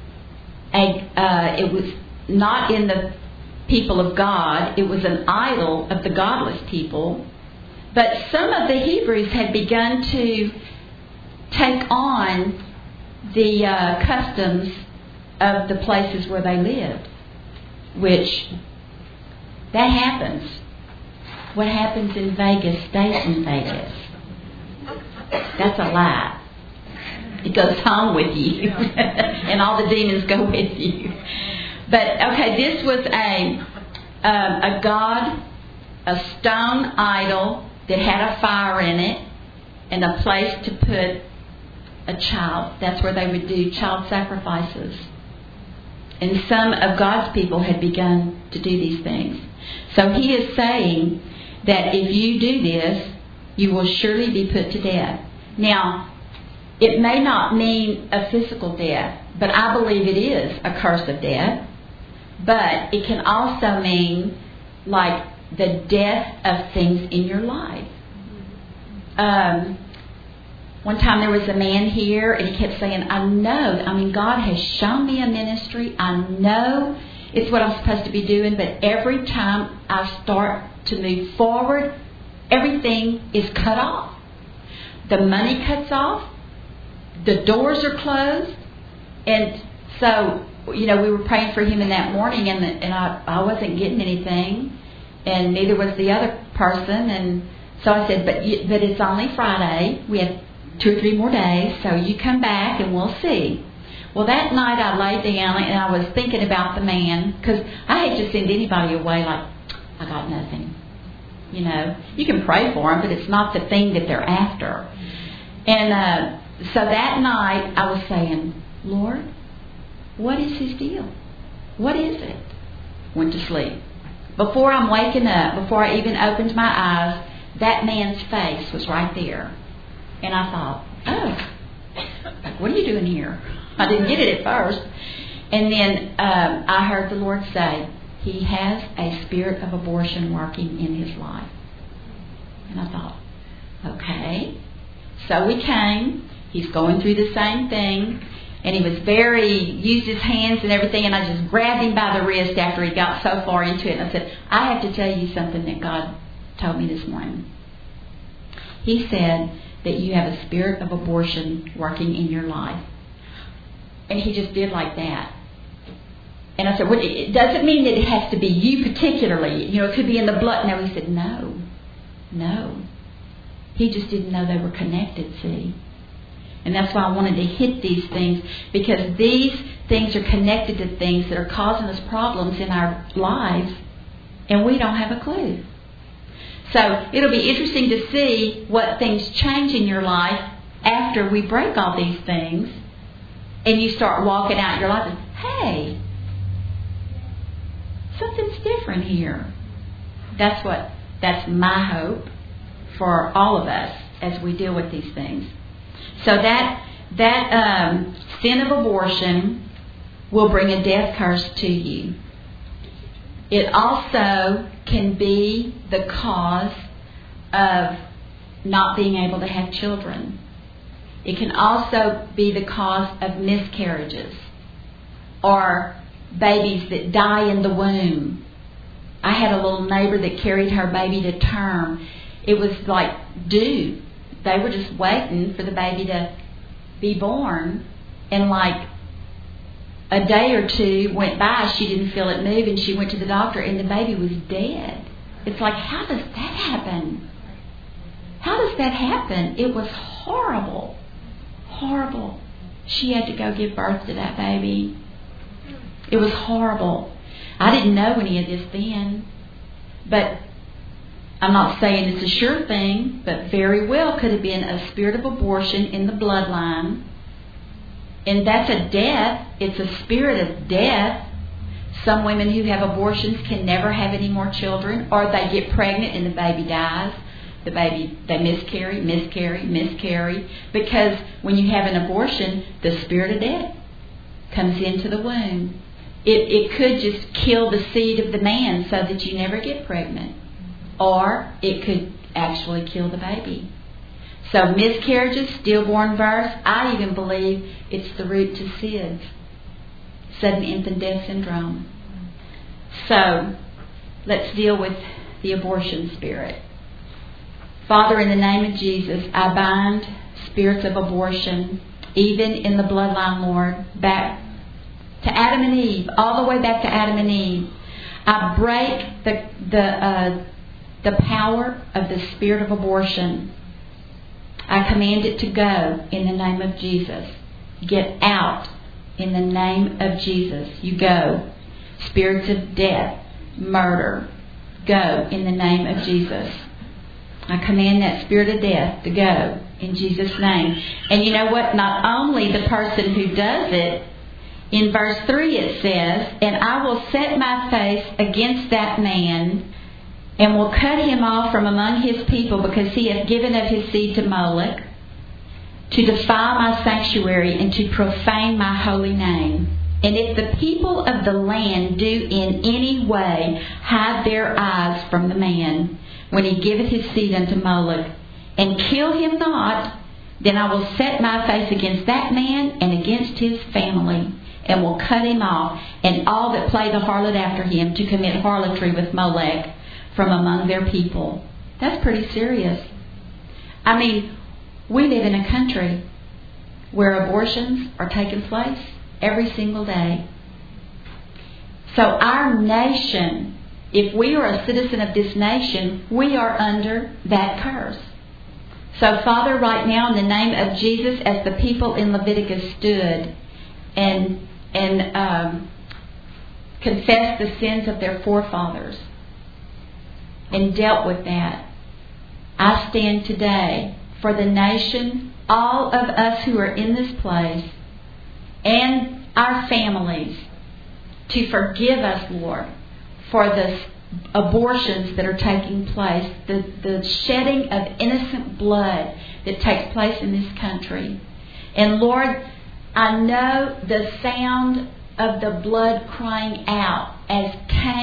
it was not in the people of God. It was an idol of the godless people. But some of the Hebrews had begun to take on the customs of the places where they lived, which that happens. What happens in Vegas stays in Vegas. That's a lie. It goes home with you, and all the demons go with you. But okay, this was a god, a stone idol that had a fire in it, and a place to put a child. That's where they would do child sacrifices. And some of God's people had begun to do these things. So he is saying that if you do this, you will surely be put to death. Now, it may not mean a physical death, but I believe it is a curse of death. But it can also mean like the death of things in your life. One time there was a man here, and he kept saying, God has shown me a ministry. I know it's what I'm supposed to be doing, but every time I start to move forward, everything is cut off. The money cuts off. The doors are closed. And so, we were praying for him in that morning, and I wasn't getting anything, and neither was the other person. And so I said, but it's only Friday. We have 2 or 3 more days, so you come back and we'll see. Well, that night I laid down and I was thinking about the man, because I hate to send anybody away like, I got nothing. You can pray for them, but it's not the thing that they're after. And so that night I was saying, Lord, what is his deal? What is it? Went to sleep. Before I'm waking up, before I even opened my eyes, that man's face was right there. And I thought, what are you doing here? I didn't get it at first. And then I heard the Lord say, he has a spirit of abortion working in his life. And I thought, okay. So we came. He's going through the same thing. And he was used his hands and everything. And I just grabbed him by the wrist after he got so far into it. And I said, I have to tell you something that God told me this morning. He said that you have a spirit of abortion working in your life. And he just did like that. And I said, well, it doesn't mean that it has to be you particularly. It could be in the blood. No, he said, no. He just didn't know they were connected, see. And that's why I wanted to hit these things, because these things are connected to things that are causing us problems in our lives, and we don't have a clue. So it'll be interesting to see what things change in your life after we break all these things and you start walking out your life and, hey, something's different here. That's my hope for all of us as we deal with these things. So that sin of abortion will bring a death curse to you. It also can be the cause of not being able to have children. It can also be the cause of miscarriages or babies that die in the womb. I had a little neighbor that carried her baby to term. It was like due. They were just waiting for the baby to be born, and like a day or 2 went by, she didn't feel it move, and she went to the doctor, and the baby was dead. It's like, how does that happen? How does that happen? It was horrible. Horrible. She had to go give birth to that baby. It was horrible. I didn't know any of this then. But I'm not saying it's a sure thing, but very well could have been a spirit of abortion in the bloodline. And that's a death. It's a spirit of death. Some women who have abortions can never have any more children, or they get pregnant and the baby dies. They miscarry. Because when you have an abortion, the spirit of death comes into the womb. It could just kill the seed of the man so that you never get pregnant. Or it could actually kill the baby. So miscarriages, stillborn births, I even believe it's the root to SIDS, sudden infant death syndrome. So let's deal with the abortion spirit. Father, in the name of Jesus, I bind spirits of abortion, even in the bloodline, Lord, back to Adam and Eve, all the way back to Adam and Eve. I break the power of the spirit of abortion. I command it to go in the name of Jesus. Get out in the name of Jesus. You go. Spirits of death, murder, go in the name of Jesus. I command that spirit of death to go in Jesus' name. And you know what? Not only the person who does it, in verse 3 it says, and I will set my face against that man, and will cut him off from among his people, because he hath given of his seed to Moloch, to defile my sanctuary, and to profane my holy name. And if the people of the land do in any way hide their eyes from the man, when he giveth his seed unto Moloch, and kill him not, then I will set my face against that man and against his family, and will cut him off, and all that play the harlot after him, to commit harlotry with Molech from among their people. That's pretty serious. I mean, we live in a country where abortions are taking place every single day. So our nation, if we are a citizen of this nation, we are under that curse. So Father, right now in the name of Jesus, as the people in Leviticus stood and confessed the sins of their forefathers and dealt with that, I stand today for the nation, all of us who are in this place, and our families, to forgive us, Lord, for the abortions that are taking place, the shedding of innocent blood that takes place in this country. And Lord, I know the sound of the blood crying out as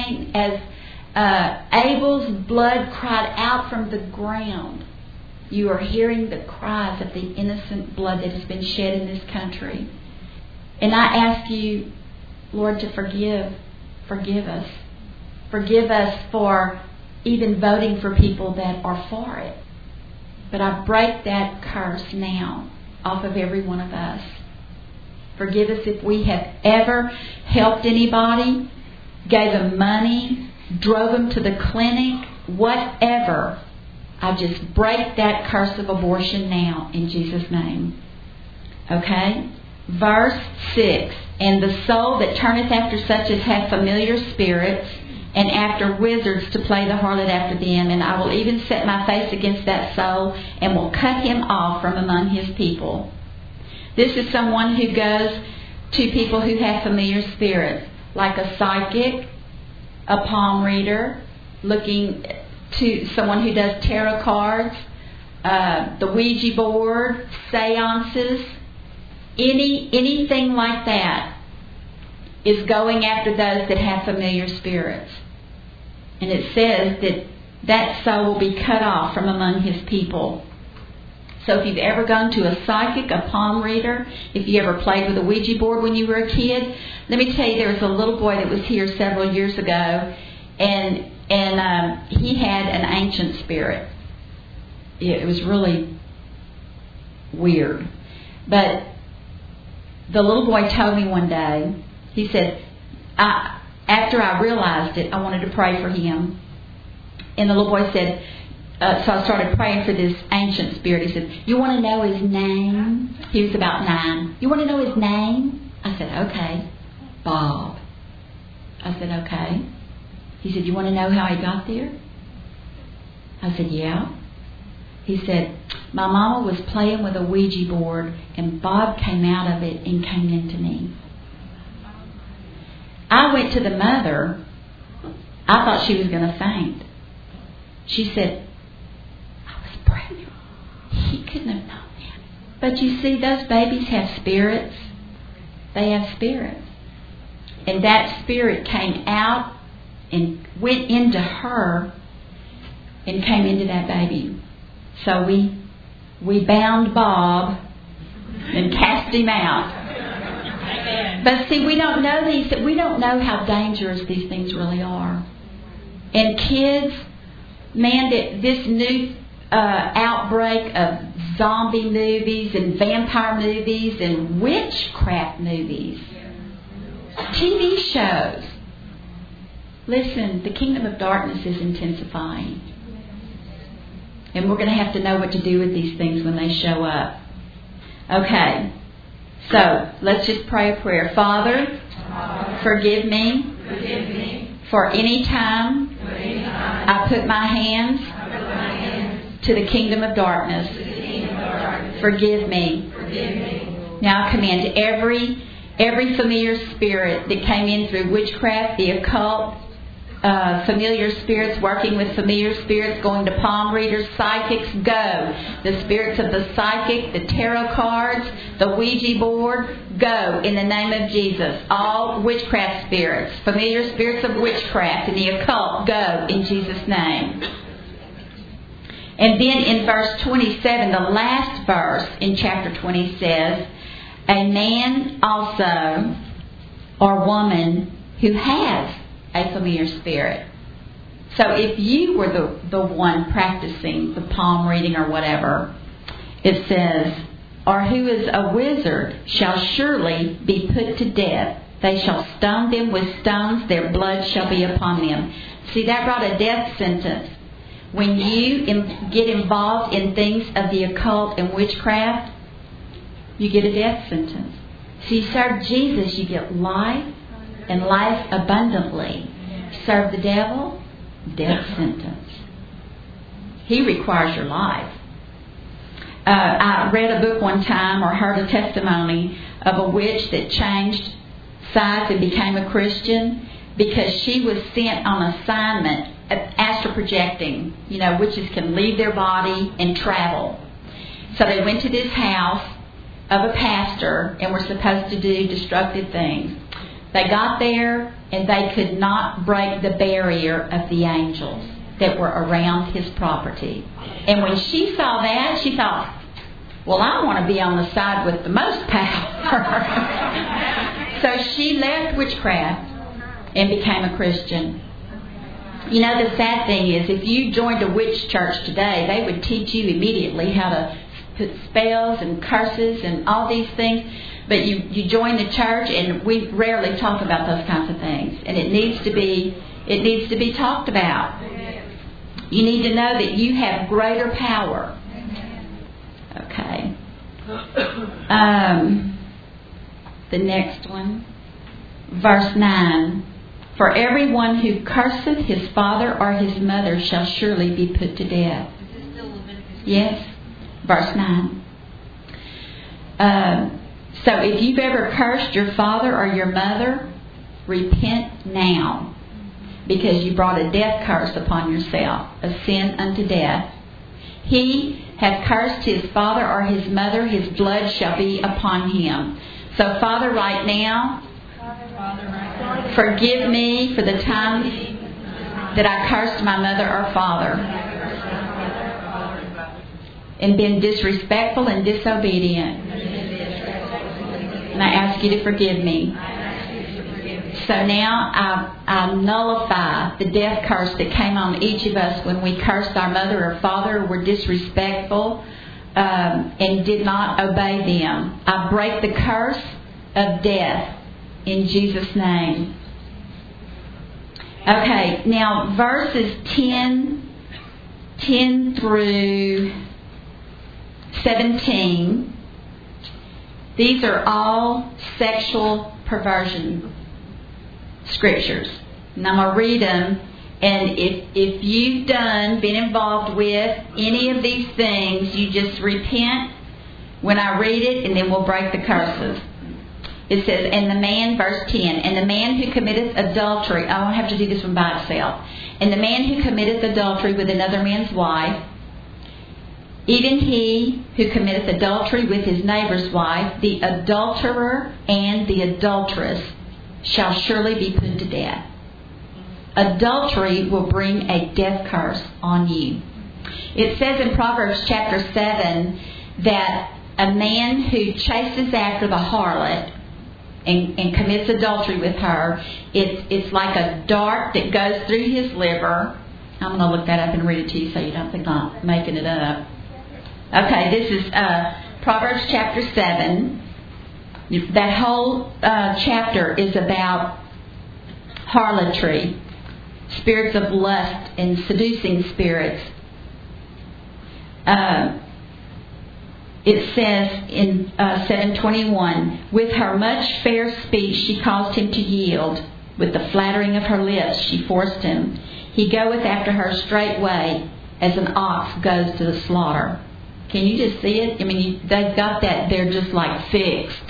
Abel's blood cried out from the ground. You are hearing the cries of the innocent blood that has been shed in this country. And I ask you, Lord, to forgive us. Forgive us for even voting for people that are for it. But I break that curse now off of every one of us. Forgive us if we have ever helped anybody, gave them money, drove them to the clinic, whatever. I just break that curse of abortion now in Jesus' name. Okay? Verse 6, and the soul that turneth after such as have familiar spirits, and after wizards to play the harlot after them, and I will even set my face against that soul, and will cut him off from among his people. This is someone who goes to people who have familiar spirits, like a psychic, a palm reader, looking to someone who does tarot cards, the Ouija board, seances, anything like that is going after those that have familiar spirits. And it says that soul will be cut off from among his people. So if you've ever gone to a psychic, a palm reader, if you ever played with a Ouija board when you were a kid, let me tell you, there was a little boy that was here several years ago, and he had an ancient spirit. It was really weird. But the little boy told me one day, he said, after I realized it, I wanted to pray for him. And the little boy said, so I started praying for this ancient spirit. He said, you want to know his name? He was about 9. You want to know his name? I said, okay. Bob. I said, okay. He said, you want to know how he got there? I said, yeah. He said, my mama was playing with a Ouija board, and Bob came out of it and came into me. I went to the mother. I thought she was going to faint. She said, I was pregnant. He couldn't have known that. But you see, those babies have spirits. They have spirits. And that spirit came out and went into her and came into that baby. So we bound Bob and cast him out. But see, we don't know we don't know how dangerous these things really are. And kids, man, this new outbreak of zombie movies and vampire movies and witchcraft movies, TV shows. Listen, the kingdom of darkness is intensifying. And we're going to have to know what to do with these things when they show up. Okay, so let's just pray a prayer. Father, forgive me for any time I put my hands to the kingdom of darkness. Forgive me. Now I command every familiar spirit that came in through witchcraft, the occult, familiar spirits, working with familiar spirits, going to palm readers, psychics, go. The spirits of the psychic, the tarot cards, the Ouija board, go in the name of Jesus. All witchcraft spirits, familiar spirits of witchcraft and the occult, go in Jesus' name. And then in verse 27, the last verse in chapter 20 says, a man also or woman who has a familiar spirit. So if you were the one practicing the palm reading or whatever, it says, or who is a wizard shall surely be put to death. They shall stone them with stones, their blood shall be upon them. See, that brought a death sentence. When you get involved in things of the occult and witchcraft, you get a death sentence. So you serve Jesus, you get life and life abundantly. Serve the devil, death sentence. He requires your life. I read a book one time or heard a testimony of a witch that changed sides and became a Christian because she was sent on assignment of astral projecting. You know, witches can leave their body and travel. So they went to this house of a pastor and were supposed to do destructive things. They got there and they could not break the barrier of the angels that were around his property. And when she saw that, she thought, well, I want to be on the side with the most power. So she left witchcraft and became a Christian. You know, the sad thing is, if you joined a witch church today, they would teach you immediately how to put spells and curses and all these things. But you join the church, and we rarely talk about those kinds of things. And it needs to be talked about. You need to know that you have greater power. Okay. The next one, verse 9. For everyone who curseth his father or his mother shall surely be put to death. Is this still Leviticus? Yes. Verse 9. So if you've ever cursed your father or your mother, repent now, because you brought a death curse upon yourself, a sin unto death. He hath cursed his father or his mother, his blood shall be upon him. So Father, right now, forgive me for the time that I cursed my mother or father and been disrespectful and disobedient. And I ask you to forgive me. So now I nullify the death curse that came on each of us when we cursed our mother or father, or were disrespectful, and did not obey them. I break the curse of death in Jesus' name. Okay, now verses 10 through 17. These are all sexual perversion scriptures. And I'm going to read them. And if you've been involved with any of these things, you just repent when I read it, and then we'll break the curses. It says, and the man, verse 10, and the man who committeth adultery, I won't have to do this one by itself. And the man who committeth adultery with another man's wife, even he who committeth adultery with his neighbor's wife, the adulterer and the adulteress shall surely be put to death. Adultery will bring a death curse on you. It says in Proverbs chapter 7 that a man who chases after the harlot and commits adultery with her, it's like a dart that goes through his liver, I'm going to look that up and read it to you so you don't think I'm making it up. Okay, this is Proverbs chapter 7. That whole chapter is about harlotry, spirits of lust and seducing spirits. It says in 7:21, with her much fair speech she caused him to yield. With the flattering of her lips she forced him. He goeth after her straightway, as an ox goes to the slaughter. Can you just see it? I mean, they've got that. They're just like fixed.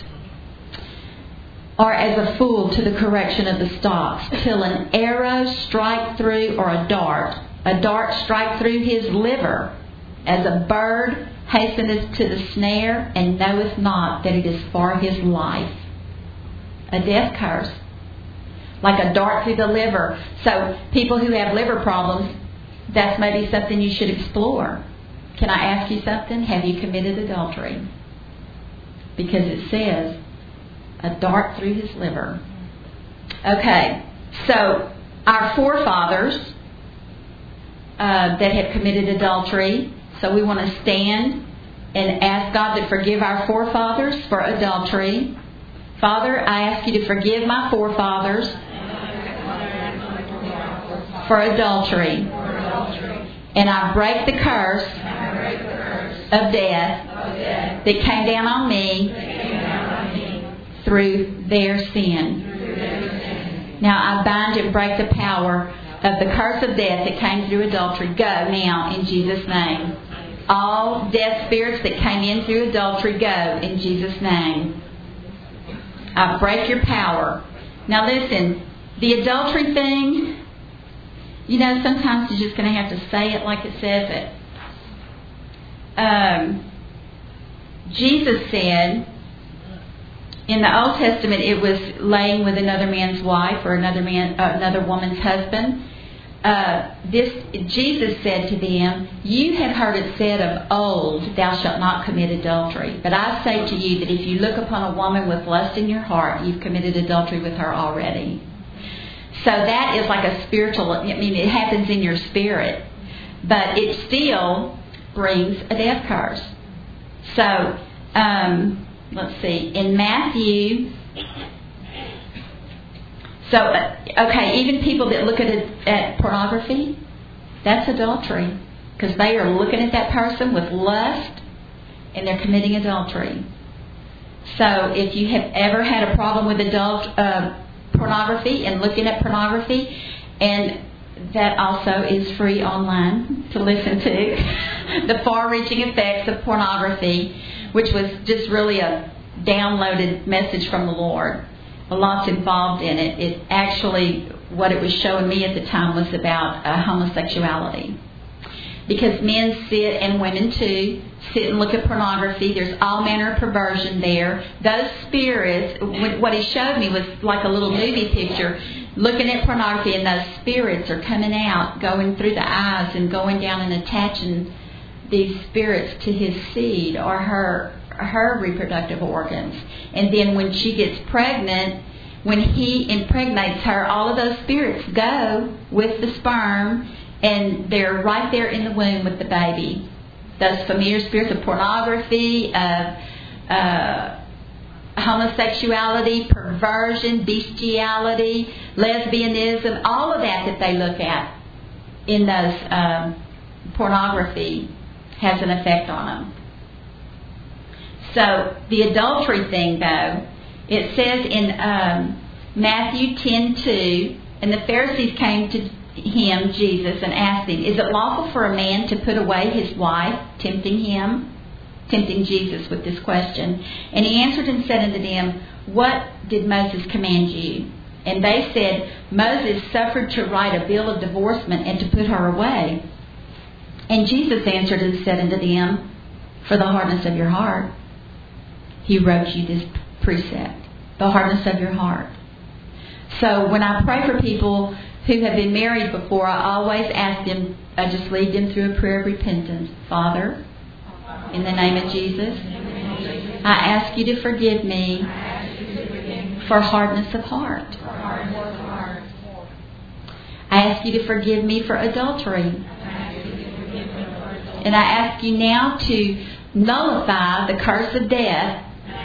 Or as a fool to the correction of the stocks, till an arrow strike through, or a dart strike through his liver, as a bird hasteneth to the snare, and knoweth not that it is for his life. A death curse. Like a dart through the liver. So people who have liver problems, that's maybe something you should explore. Can I ask you something? Have you committed adultery? Because it says, a dart through his liver. Okay, so our forefathers that have committed adultery, so we want to stand and ask God to forgive our forefathers for adultery. Father, I ask you to forgive my forefathers for adultery. And I break the curse of death that came down on me through their sin. Now I bind and break the power of the curse of death that came through adultery. Go now in Jesus' name. All death spirits that came in through adultery, go in Jesus' name. I break your power. Now listen, the adultery thing, you know, sometimes you're just going to have to say it like it says it. Jesus said, in the Old Testament, it was laying with another man's wife or another woman's husband. Jesus said to them, you have heard it said of old, thou shalt not commit adultery. But I say to you that if you look upon a woman with lust in your heart, you've committed adultery with her already. So that is like a spiritual, I mean, it happens in your spirit. But it still brings a death curse. So, let's see, in Matthew, so, okay, even people that look at pornography, that's adultery. Because they are looking at that person with lust and they're committing adultery. So if you have ever had a problem with pornography and looking at pornography, and that also is free online to listen to, the far-reaching effects of pornography, which was just really a downloaded message from the Lord. A lot's involved in it. It actually, what it was showing me at the time was about homosexuality. Because men sit, and women too, sit and look at pornography. There's all manner of perversion there. Those spirits, what he showed me was like a little movie picture, looking at pornography, and those spirits are coming out, going through the eyes and going down and attaching these spirits to his seed or her reproductive organs. And then when she gets pregnant, when he impregnates her, all of those spirits go with the sperm, and they're right there in the womb with the baby. Those familiar spirits of pornography, of homosexuality, perversion, bestiality, lesbianism, all of that they look at in those pornography has an effect on them. So the adultery thing, though, it says in Matthew 10:2, and the Pharisees came to him, Jesus, and asked him, is it lawful for a man to put away his wife, tempting Jesus with this question? And he answered and said unto them, what did Moses command you? And they said, Moses suffered to write a bill of divorcement and to put her away. And Jesus answered and said unto them, for the hardness of your heart, he wrote you this precept, the hardness of your heart. So when I pray for people who have been married before, I always ask them, I just lead them through a prayer of repentance. Father, in the name of Jesus, I ask you to forgive me for hardness of heart. I ask you to forgive me for adultery. And I ask you now to nullify the curse of death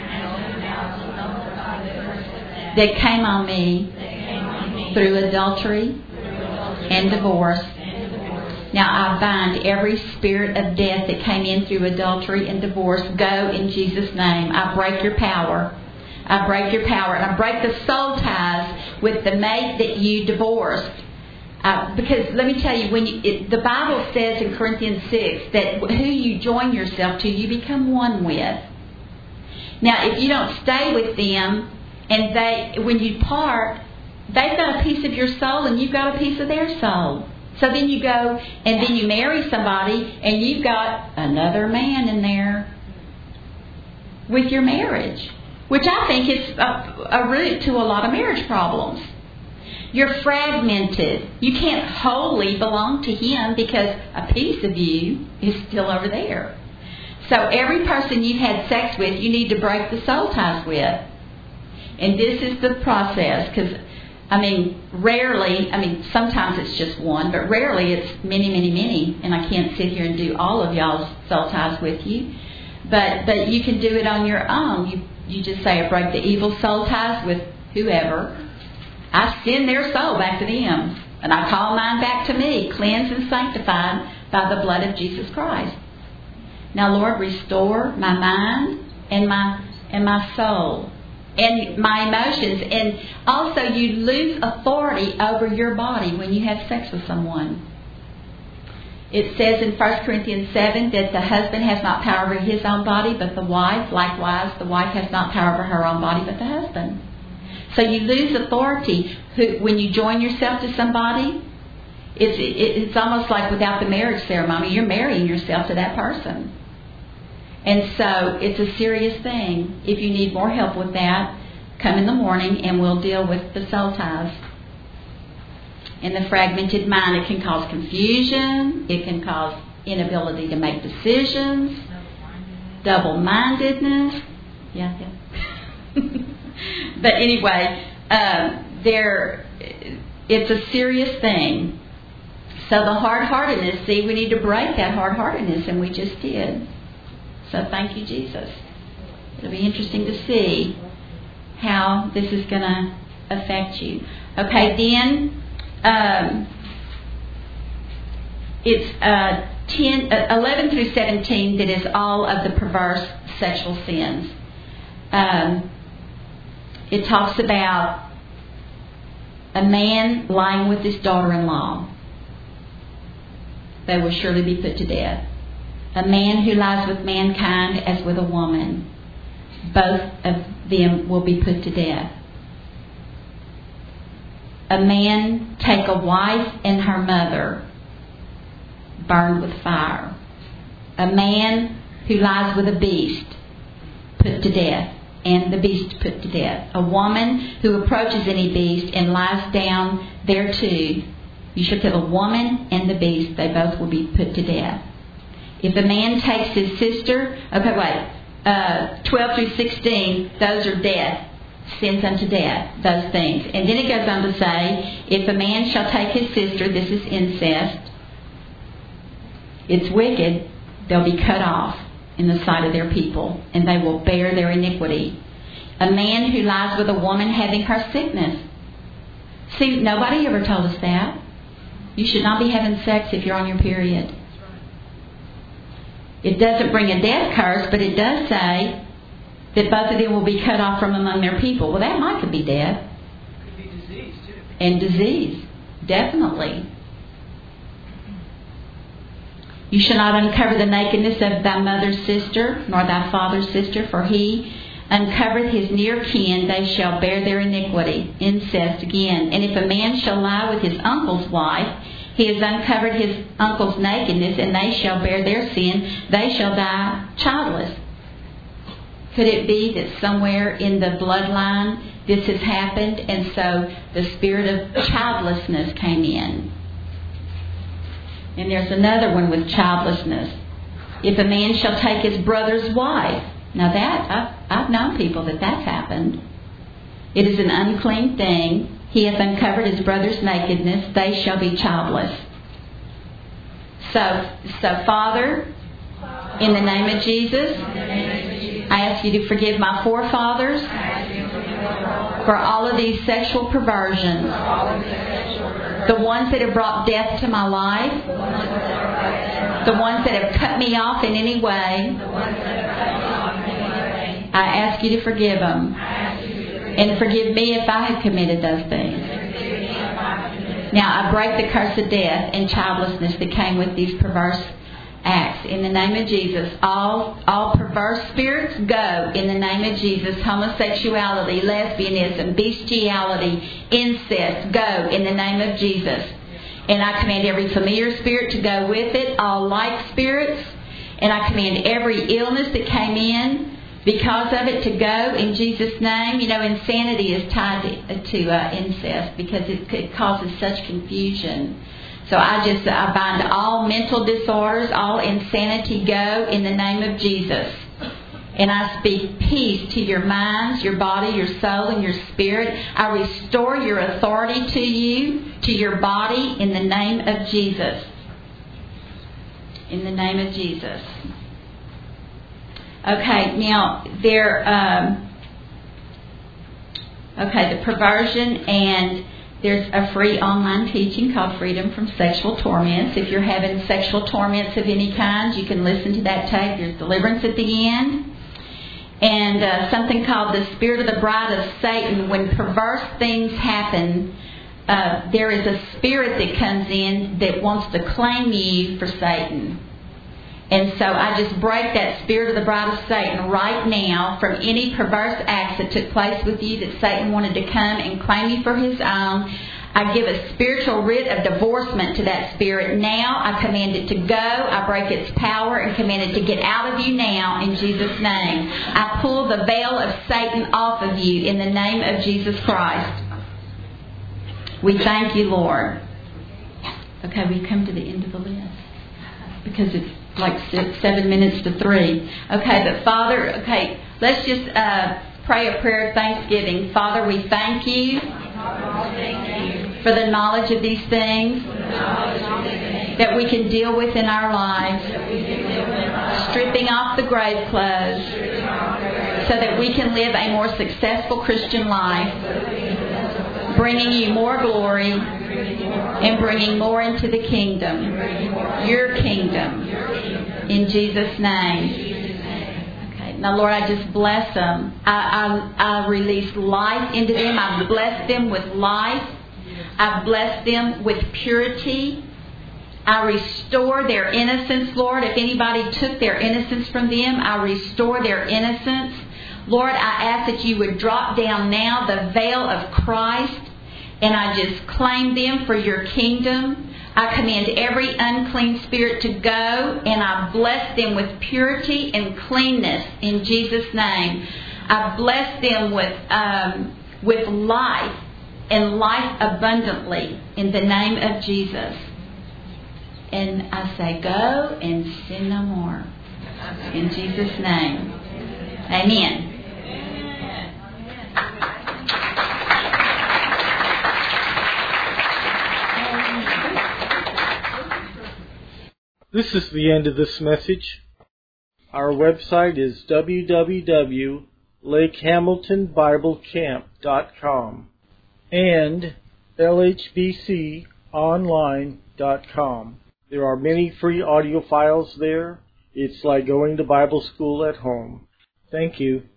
that came on me through adultery and divorce. Now I bind every spirit of death that came in through adultery and divorce. Go in Jesus' name. I break your power. I break your power. And I break the soul ties with the mate that you divorced. Because let me tell you, the Bible says in Corinthians 6 that who you join yourself to, you become one with. Now, if you don't stay with them, and when you part, they've got a piece of your soul and you've got a piece of their soul. So then you go and then you marry somebody and you've got another man in there with your marriage, which I think is a root to a lot of marriage problems. You're fragmented. You can't wholly belong to him because a piece of you is still over there. So every person you've had sex with, you need to break the soul ties with. And this is the process, because, rarely, sometimes it's just one, but rarely it's many, many, many. And I can't sit here and do all of y'all's soul ties with you. But you can do it on your own. You just say, I break the evil soul ties with whoever. I send their soul back to them. And I call mine back to me, cleansed and sanctified by the blood of Jesus Christ. Now, Lord, restore my mind and my soul and my emotions. And also, you lose authority over your body when you have sex with someone. It says in 1 Corinthians 7 that the husband has not power over his own body, but the wife. Likewise, the wife has not power over her own body, but the husband. So you lose authority when you join yourself to somebody. It's almost like without the marriage ceremony, you're marrying yourself to that person. And so it's a serious thing. If you need more help with that, come in the morning and we'll deal with the soul ties. In the fragmented mind, it can cause confusion. It can cause inability to make decisions. Double-mindedness. Yeah. But anyway, it's a serious thing. So the hard-heartedness, we need to break that hard-heartedness, and we just did. So thank you, Jesus. It'll be interesting to see how this is going to affect you. Okay, then it's 11 through 17 that is all of the perverse sexual sins. It talks about a man lying with his daughter-in-law. They will surely be put to death. A man who lies with mankind as with a woman. Both of them will be put to death. A man take a wife and her mother, burned with fire. A man who lies with a beast, put to death, and the beast put to death. A woman who approaches any beast and lies down thereto, you shall kill the woman and the beast. They both will be put to death. If a man takes his sister, 12 through 16, those are death, sins unto death, those things. And then it goes on to say, if a man shall take his sister, this is incest, it's wicked, they'll be cut off in the sight of their people, and they will bear their iniquity. A man who lies with a woman having her sickness. See, nobody ever told us that. You should not be having sex if you're on your period. It doesn't bring a death curse, but it does say that both of them will be cut off from among their people. Well, that could be death. Could be disease, too. And disease, definitely. You shall not uncover the nakedness of thy mother's sister, nor thy father's sister, for he uncovereth his near kin, they shall bear their iniquity. Incest again. And if a man shall lie with his uncle's wife, he has uncovered his uncle's nakedness, and they shall bear their sin. They shall die childless. Could it be that somewhere in the bloodline this has happened, and so the spirit of childlessness came in? And there's another one with childlessness. If a man shall take his brother's wife. Now that, I've known people that's happened. It is an unclean thing. He hath uncovered his brother's nakedness. They shall be childless. So Father, in the name of Jesus, I ask you to forgive my forefathers for all of these sexual perversions, the ones that have brought death to my life, the ones that have cut me off in any way. I ask you to forgive them and forgive me if I have committed those things. Now I break the curse of death and childlessness that came with these perverse acts. In the name of Jesus, all perverse spirits go in the name of Jesus. Homosexuality, lesbianism, bestiality, incest, go in the name of Jesus. And I command every familiar spirit to go with it, all like spirits. And I command every illness that came in because of it to go in Jesus' name. You know, insanity is tied to incest because it causes such confusion. So I bind all mental disorders, all insanity, go in the name of Jesus. And I speak peace to your minds, your body, your soul, and your spirit. I restore your authority to you, to your body, in the name of Jesus. In the name of Jesus. Okay, now the perversion, and there's a free online teaching called Freedom from Sexual Torments. If you're having sexual torments of any kind, you can listen to that tape. There's deliverance at the end. And something called the Spirit of the Bride of Satan. When perverse things happen, there is a spirit that comes in that wants to claim you for Satan. And so I just break that spirit of the bride of Satan right now from any perverse acts that took place with you that Satan wanted to come and claim you for his own. I give a spiritual writ of divorcement to that spirit now. I command it to go. I break its power and command it to get out of you now in Jesus' name. I pull the veil of Satan off of you in the name of Jesus Christ. We thank you, Lord. Okay, we've come to the end of the list because it's like 7 minutes to 3. Okay, but Father, let's just pray a prayer of thanksgiving. Father, we thank you for the knowledge of these things that we can deal with in our lives, stripping off the grave clothes so that we can live a more successful Christian life, bringing you more glory and bringing more into the kingdom, your kingdom, in Jesus' name. Okay. Now, Lord, I just bless them. I release life into them. I bless them with life. I bless them with purity. I restore their innocence, Lord. If anybody took their innocence from them, I restore their innocence. Lord, I ask that you would drop down now the veil of Christ, and I just claim them for your kingdom. I command every unclean spirit to go, and I bless them with purity and cleanness in Jesus' name. I bless them with life and life abundantly in the name of Jesus. And I say, go and sin no more. In Jesus' name. Amen. This is the end of this message. Our website is www.lakehamiltonbiblecamp.com and lhbconline.com. There are many free audio files there. It's like going to Bible school at home. Thank you.